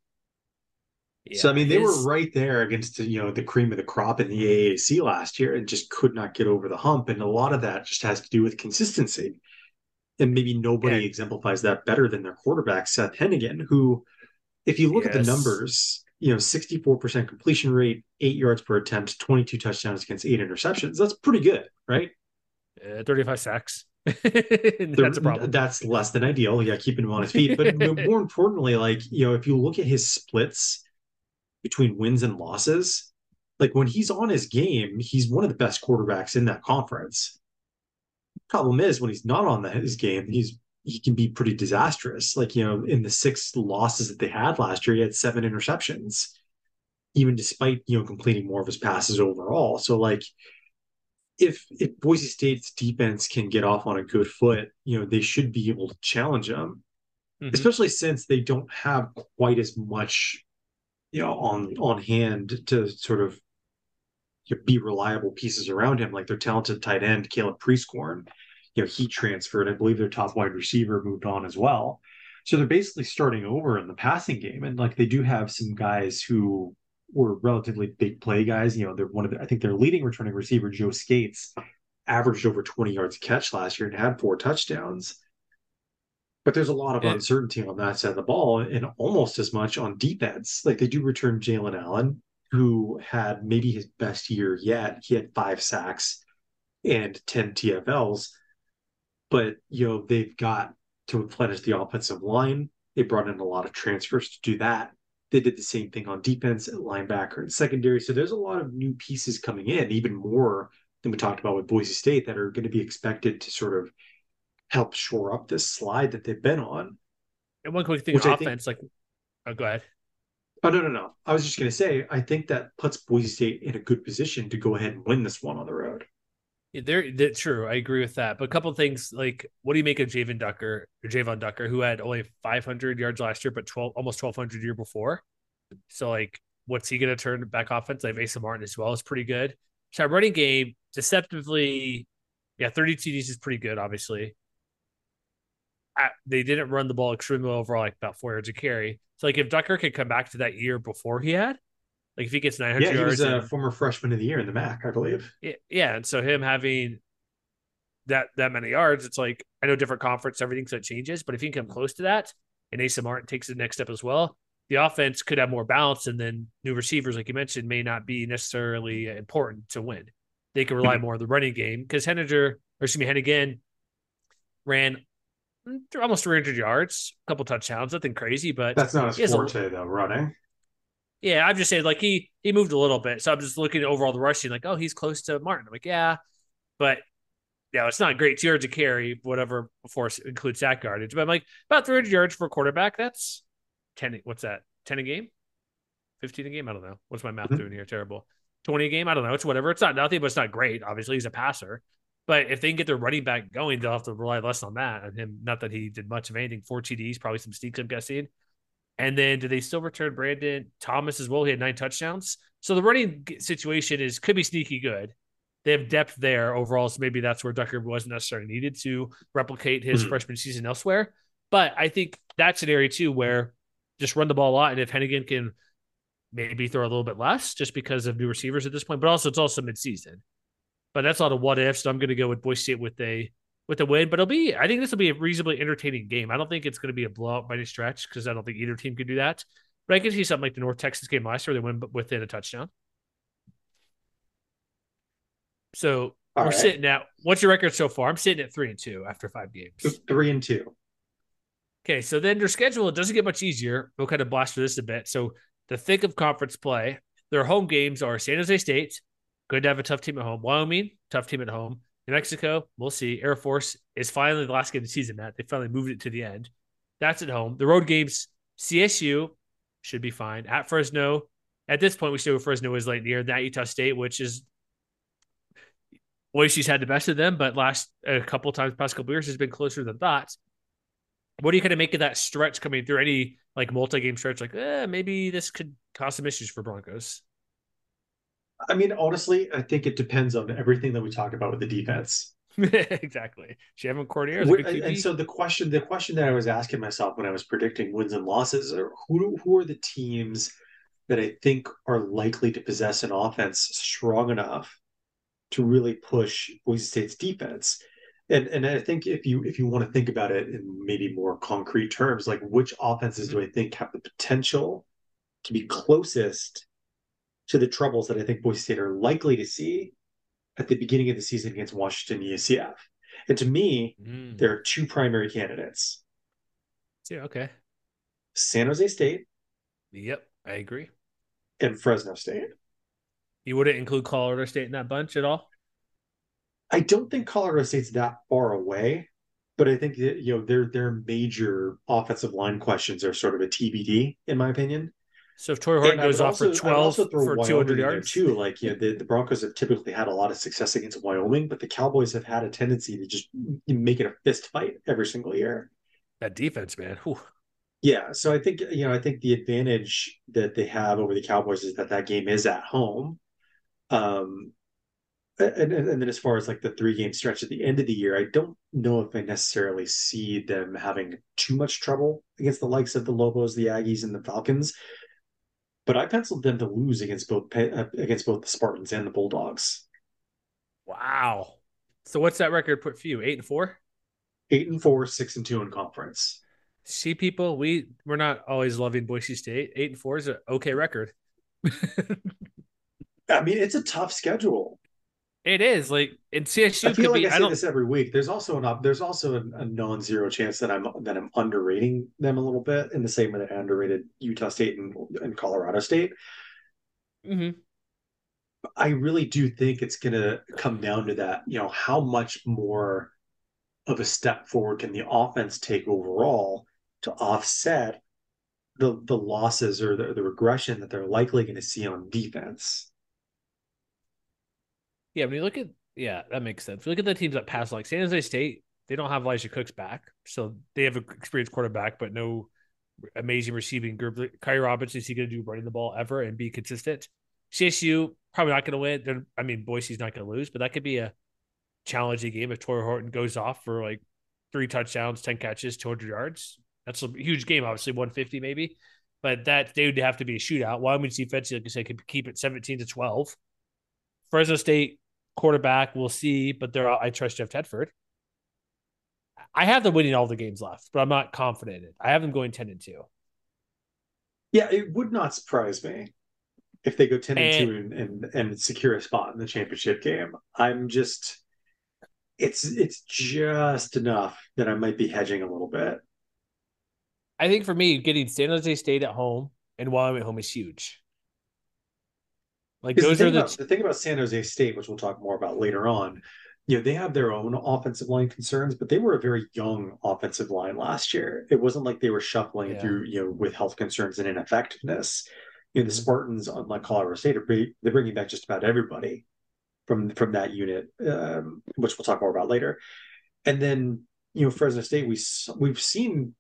Yeah, so I mean, they his... were right there against you know the cream of the crop in the A A C last year, and just could not get over the hump. And a lot of that just has to do with consistency. And maybe nobody yeah. exemplifies that better than their quarterback Seth Hennigan, who, if you look yes. at the numbers, you know, sixty-four percent completion rate, eight yards per attempt, twenty-two touchdowns against eight interceptions. That's pretty good, right? Uh, thirty-five sacks. That's a problem. That's less than ideal. Yeah, keeping him on his feet. But more importantly, like, you know, if you look at his splits between wins and losses, like when he's on his game, he's one of the best quarterbacks in that conference. Problem is, when he's not on the, his game, he's he can be pretty disastrous. Like, you know, in the six losses that they had last year, he had seven interceptions, even despite, you know, completing more of his passes overall. So, like, if if Boise State's defense can get off on a good foot, you know, they should be able to challenge them, mm-hmm. especially since they don't have quite as much, you know, on on hand to sort of you know, be reliable pieces around him, like their talented tight end Caleb Prieskorn. You know, he transferred. I believe their top wide receiver moved on as well. So they're basically starting over in the passing game, and like they do have some guys who were relatively big play guys. You know, they're one of the, I think their leading returning receiver, Joe Skates, averaged over twenty yards a catch last year and had four touchdowns. But there's a lot of uncertainty on that side of the ball and almost as much on defense. Like they do return Jalen Allen, who had maybe his best year yet. He had five sacks. and ten T F Ls. But, you know, they've got to replenish the offensive line. They brought in a lot of transfers to do that. They did the same thing on defense, at linebacker, and secondary. So there's a lot of new pieces coming in, even more than we talked about with Boise State, that are going to be expected to sort of help shore up this slide that they've been on. And one quick thing, offense, think, like, oh, go ahead. Oh, no, no, no. I was just going to say, I think that puts Boise State in a good position to go ahead and win this one on the road. Yeah, they're, they're true. I agree with that. But a couple of things, like, what do you make of Javon Ducker, or Javon Ducker, who had only five hundred yards last year, but twelve, almost twelve hundred year before? So, like, what's he going to turn back offense? Like, Asa Martin as well is pretty good. So, running game, deceptively, yeah, thirty T Ds is pretty good, obviously. I, they didn't run the ball extremely well overall, like about four yards a carry. So, like, if Ducker could come back to that year before he had, like, if he gets nine hundred yeah, he yards. was a and, former freshman of the year in the M A C, I believe. Yeah, yeah, and so him having that that many yards, it's like, I know different conference, everything, so it changes, but if he can come close to that, and Asa Martin takes the next step as well, the offense could have more balance, and then new receivers, like you mentioned, may not be necessarily important to win. They can rely more on the running game, because Henninger, or excuse me, Hennigan ran almost three hundred yards, a couple touchdowns, nothing crazy, but that's not his forte, a, though, running. Yeah, I'm just saying, like, he he moved a little bit, so I'm just looking at overall the rushing, like, oh, he's close to Martin. I'm like, yeah, but yeah, it's not great. Two yards a carry, whatever, before include sack yardage. But I'm like, about three hundred yards for a quarterback. That's ten. What's that? ten a game? fifteen a game? I don't know. What's my math mm-hmm. doing here? Terrible. twenty a game? I don't know. It's whatever. It's not nothing, but it's not great. Obviously, he's a passer. But if they can get their running back going, they'll have to rely less on that. And him, not that he did much of anything. Four T Ds, probably some sneaks, I'm guessing. And then do they still return Brandon Thomas as well? He had nine touchdowns. So the running situation is could be sneaky good. They have depth there overall, so maybe that's where Ducker wasn't necessarily needed to replicate his mm-hmm. freshman season elsewhere. But I think that's an area too where just run the ball a lot, and if Hennigan can maybe throw a little bit less just because of new receivers at this point, but also it's also midseason. But that's a lot of what ifs. So I'm going to go with Boise State with a with a win. But it'll be, I think this will be a reasonably entertaining game. I don't think it's going to be a blowout by any stretch because I don't think either team could do that. But I can see something like the North Texas game last year, they win within a touchdown. So All we're right. sitting at, what's your record so far? I'm sitting at three and two after five games. Three and two. Okay, so then their schedule, it doesn't get much easier. We'll kind of blast through this a bit. So the thick of conference play, their home games are San Jose State, good to have a tough team at home. Wyoming, tough team at home. New Mexico, we'll see. Air Force is finally the last game of the season, Matt. They finally moved it to the end. That's at home. The road games, C S U should be fine. At Fresno, at this point, we still Fresno is like near that Utah State, which is Boise's had the best of them, but last a couple of times, past couple of years, has been closer than thought. What do you kind of make of that stretch coming through? Any like multi-game stretch, like eh, maybe this could cause some issues for Broncos? I mean, honestly, I think it depends on everything that we talk about with the defense. Exactly. Shavon Cordier is a good Q B. And so the question, the question that I was asking myself when I was predicting wins and losses are who who are the teams that I think are likely to possess an offense strong enough to really push Boise State's defense. And and I think if you if you want to think about it in maybe more concrete terms, like which offenses mm-hmm. do I think have the potential to be closest to the troubles that I think Boise State are likely to see at the beginning of the season against Washington U C F. And to me, mm. there are two primary candidates. Yeah, okay. San Jose State. Yep, I agree. And Fresno State. You wouldn't include Colorado State in that bunch at all? I don't think Colorado State's that far away, but I think that, you know, their their major offensive line questions are sort of a T B D, in my opinion. So if Torrey Horton goes off also, for twelve for two hundred yards too, like you know, the, the Broncos have typically had a lot of success against Wyoming, but the Cowboys have had a tendency to just make it a fist fight every single year. That defense, man. Whew. Yeah, so I think you know, I think the advantage that they have over the Cowboys is that that game is at home. Um, and, and, and then as far as like the three game stretch at the end of the year, I don't know if I necessarily see them having too much trouble against the likes of the Lobos, the Aggies, and the Falcons. But I penciled them to lose against both against both the Spartans and the Bulldogs. Wow! So what's that record put for you? Eight and four. Eight and four, six and two in conference. See, people, we we're not always loving Boise State. Eight and four is an okay record. I mean, it's a tough schedule. It is like in C S U I feel could like be. I I say don't. this every week. There's also an op- there's also a, a non-zero chance that I'm that I'm underrating them a little bit in the same way that I underrated Utah State and, and Colorado State. Mhm. I really do think it's going to come down to that. You know, how much more of a step forward can the offense take overall to offset the the losses or the, the regression that they're likely going to see on defense? Yeah, when you look at yeah, that makes sense. If you look at the teams that pass, like San Jose State, they don't have Elijah Cooks back, so they have an experienced quarterback, but no amazing receiving group. Kyrie Robinson is he going to do running the ball ever and be consistent? C S U probably not going to win. They're, I mean, Boise's not going to lose, but that could be a challenging game if Torrey Horton goes off for like three touchdowns, ten catches, two hundred yards. That's a huge game, obviously one fifty maybe, but that they would have to be a shootout. Wyoming's defense, like I said, could keep it seventeen to twelve. Fresno State quarterback, we'll see, but they're I trust Jeff Tedford. I have them winning all the games left, but I'm not confident in it. I have them going ten and two. Yeah, it would not surprise me if they go ten and And two and, and and secure a spot in the championship game. I'm just it's it's just enough that I might be hedging a little bit. I think for me, getting San Jose State at home and Wyoming at home is huge. Like Because the those are thing the about the thing about San Jose State, which we'll talk more about later on, you know, they have their own offensive line concerns, but they were a very young offensive line last year. It wasn't like they were shuffling yeah. through, you know, with health concerns and ineffectiveness. You know, the Mhm. Spartans, unlike Colorado State, are bring, they're bringing back just about everybody from from that unit, um, which we'll talk more about later. And then, you know, Fresno State, we we've seen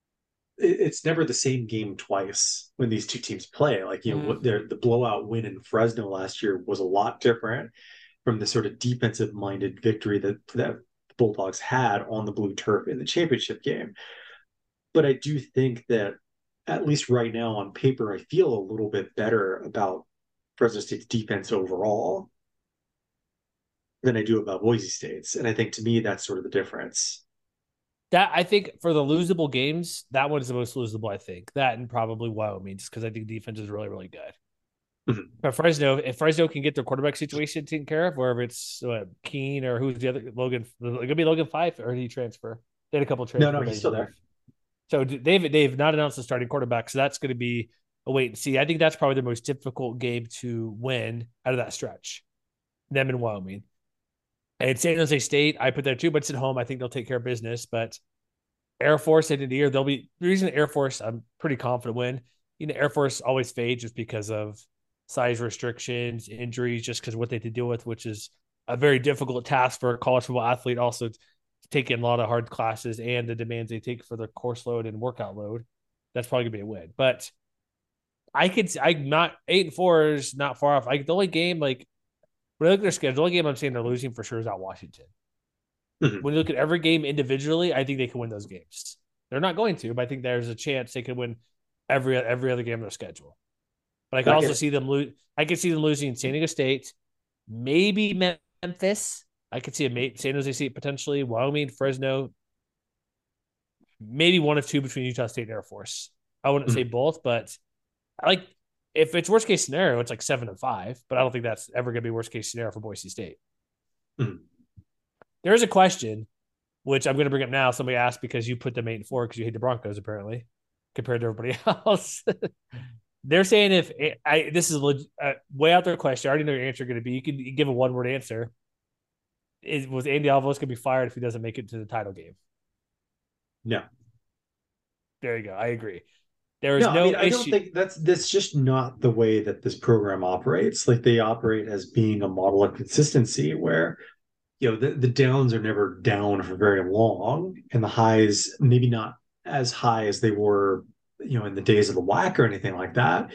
it's never the same game twice when these two teams play. Like, you know, Mhm. what their the blowout win in Fresno last year was a lot different from the sort of defensive minded victory that that the Bulldogs had on the blue turf in the championship game. But I do think that at least right now on paper, I feel a little bit better about Fresno State's defense overall than I do about Boise State's. And I think to me that's sort of the difference. That I think for the losable games, that one's the most losable. I think that and probably Wyoming, just because I think defense is really really good. Mhm. But Fresno, if Fresno can get their quarterback situation taken care of, wherever it's what, Keene or who's the other Logan, it's gonna be Logan Fife or did he transfer? They had a couple of No, transfer no, he's days, still I believe. there. So they've they've not announced the starting quarterback, so that's going to be a wait and see. I think that's probably the most difficult game to win out of that stretch. Them in Wyoming and San Jose State, I put there too, but it's at home. I think they'll take care of business. But Air Force at the end of the year, they'll be the reason Air Force. I'm pretty confident win. You know, Air Force always fades just because of size restrictions, injuries, just because of what they have to deal with, which is a very difficult task for a college football athlete. Also, taking a lot of hard classes and the demands they take for the course load and workout load. That's probably gonna be a win. But I could, I'm not eight and four is not far off. Like the only game, like when I look at their schedule, the only game I'm saying they're losing for sure is at Washington. Mhm. When you look at every game individually, I think they can win those games. They're not going to, but I think there's a chance they could win every every other game of their schedule. But I can I also get it. see them lose. I could see them losing San Diego State, maybe Memphis. I could see a San Jose State potentially, Wyoming, Fresno, maybe one of two between Utah State and Air Force. I wouldn't say Mhm. both, but I like if it's worst case scenario, it's like seven and five. But I don't think that's ever going to be worst case scenario for Boise State. Mhm. There is a question which I'm going to bring up now. Somebody asked because you put them eight and four because you hate the Broncos apparently compared to everybody else. They're saying if I this is a way out there question. I already know your answer going to be. You can give a one word answer. Is was Andy Alvarez going to be fired if he doesn't make it to the title game? No. There you go. I agree. There is No, I no mean, I don't issue. think that's that's just not the way that this program operates. Like they operate as being a model of consistency where, you know, the, the downs are never down for very long and the highs maybe not as high as they were, you know, in the days of the W A C or anything like that.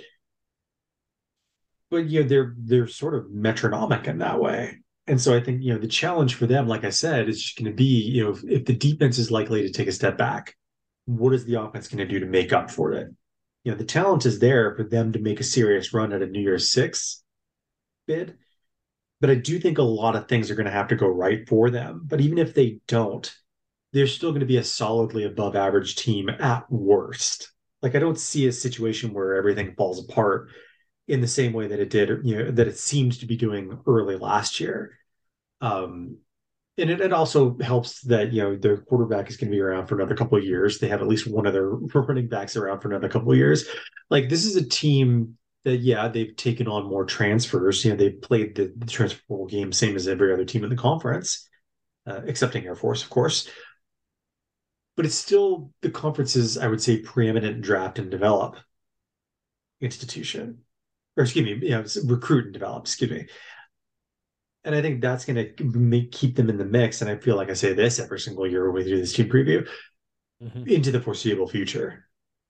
But you know, they're they're sort of metronomic in that way. And so I think, you know, the challenge for them, like I said, is just going to be, you know, if, if the defense is likely to take a step back, what is the offense going to do to make up for it? You know, the talent is there for them to make a serious run at a New Year's Six bid. But I do think a lot of things are going to have to go right for them. But even if they don't, they're still going to be a solidly above average team at worst. Like I don't see a situation where everything falls apart in the same way that it did, you know, that it seemed to be doing early last year. Um, and it, it also helps that, you know, their quarterback is going to be around for another couple of years. They have at least one of their running backs around for another couple of years. Like, this is a team that, yeah, they've taken on more transfers. You know, they played the, the transfer portal game same as every other team in the conference, uh, excepting Air Force, of course. But it's still the conference's, I would say, preeminent draft and develop institution. Or excuse me, you know, recruit and develop, excuse me. And I think that's going to make keep them in the mix. And I feel like I say this every single year when we do this team preview mm-hmm. into the foreseeable future.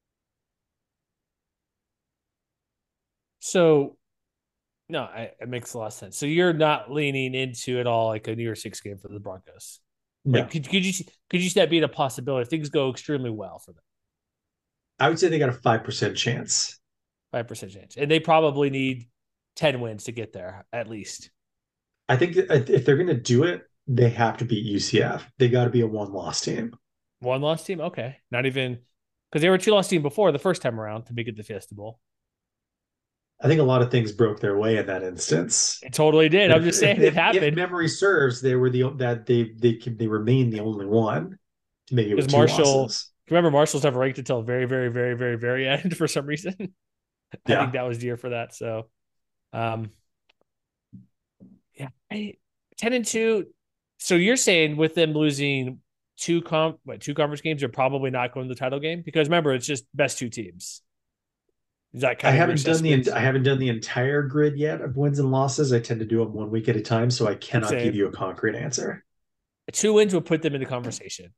So, no, I, it makes a lot of sense. So you're not leaning into at all like a New Year's Six game for the Broncos. No. Like, could, could you could you see that being a possibility if things go extremely well for them? I would say they got a five percent chance. Five percent chance, and they probably need ten wins to get there at least. I think if they're going to do it, they have to beat U C F. They got to be a one-loss team. One-loss team? Okay. Not even – because they were a two-loss team before the first time around to make it the Fiesta Bowl. I think a lot of things broke their way in that instance. It totally did. If, I'm just saying if, it happened. If memory serves, they were the that they they they remain the only one to make it with two Marshall, losses. Remember, Marshall's never ranked until very, very, very, very, very end for some reason. I yeah. think that was the year for that. So, um, yeah, I, ten and two. So you're saying with them losing two com what two conference games, they're probably not going to the title game because remember it's just best two teams. Is that kind I of haven't done the I haven't done the entire grid yet of wins and losses. I tend to do them one week at a time, so I cannot Same. give you a concrete answer. Two wins will put them in the conversation.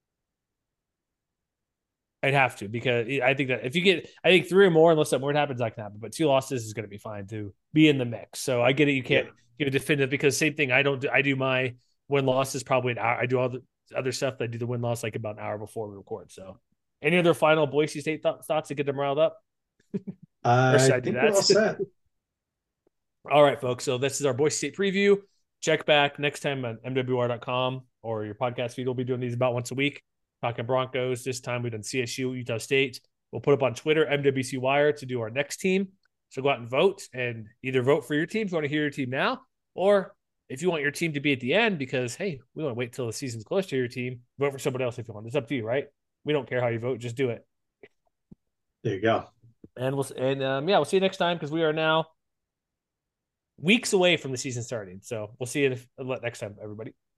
I'd have to because I think that if you get, I think three or more, unless something weird happens, that can happen. But two losses is going to be fine to be in the mix. So I get it. You can't yeah. give a definitive because same thing. I don't. Do, I do my win loss is probably an hour. I do all the other stuff. I do the win loss like about an hour before we record. So, any other final Boise State th- thoughts to get them riled up? Uh, I, I think we're all set. All right, folks. So this is our Boise State preview. Check back next time on M W R dot com or your podcast feed. We'll be doing these about once a week. Talking Broncos. This time we've done C S U, Utah State. We'll put up on Twitter, M W C Wire, to do our next team. So go out and vote and either vote for your team if you want to hear your team now, or if you want your team to be at the end because, hey, we want to wait till the season's close to your team, vote for somebody else if you want. It's up to you, right? We don't care how you vote. Just do it. There you go. And we'll and um, yeah, we'll see you next time because we are now weeks away from the season starting. So we'll see you next time, everybody.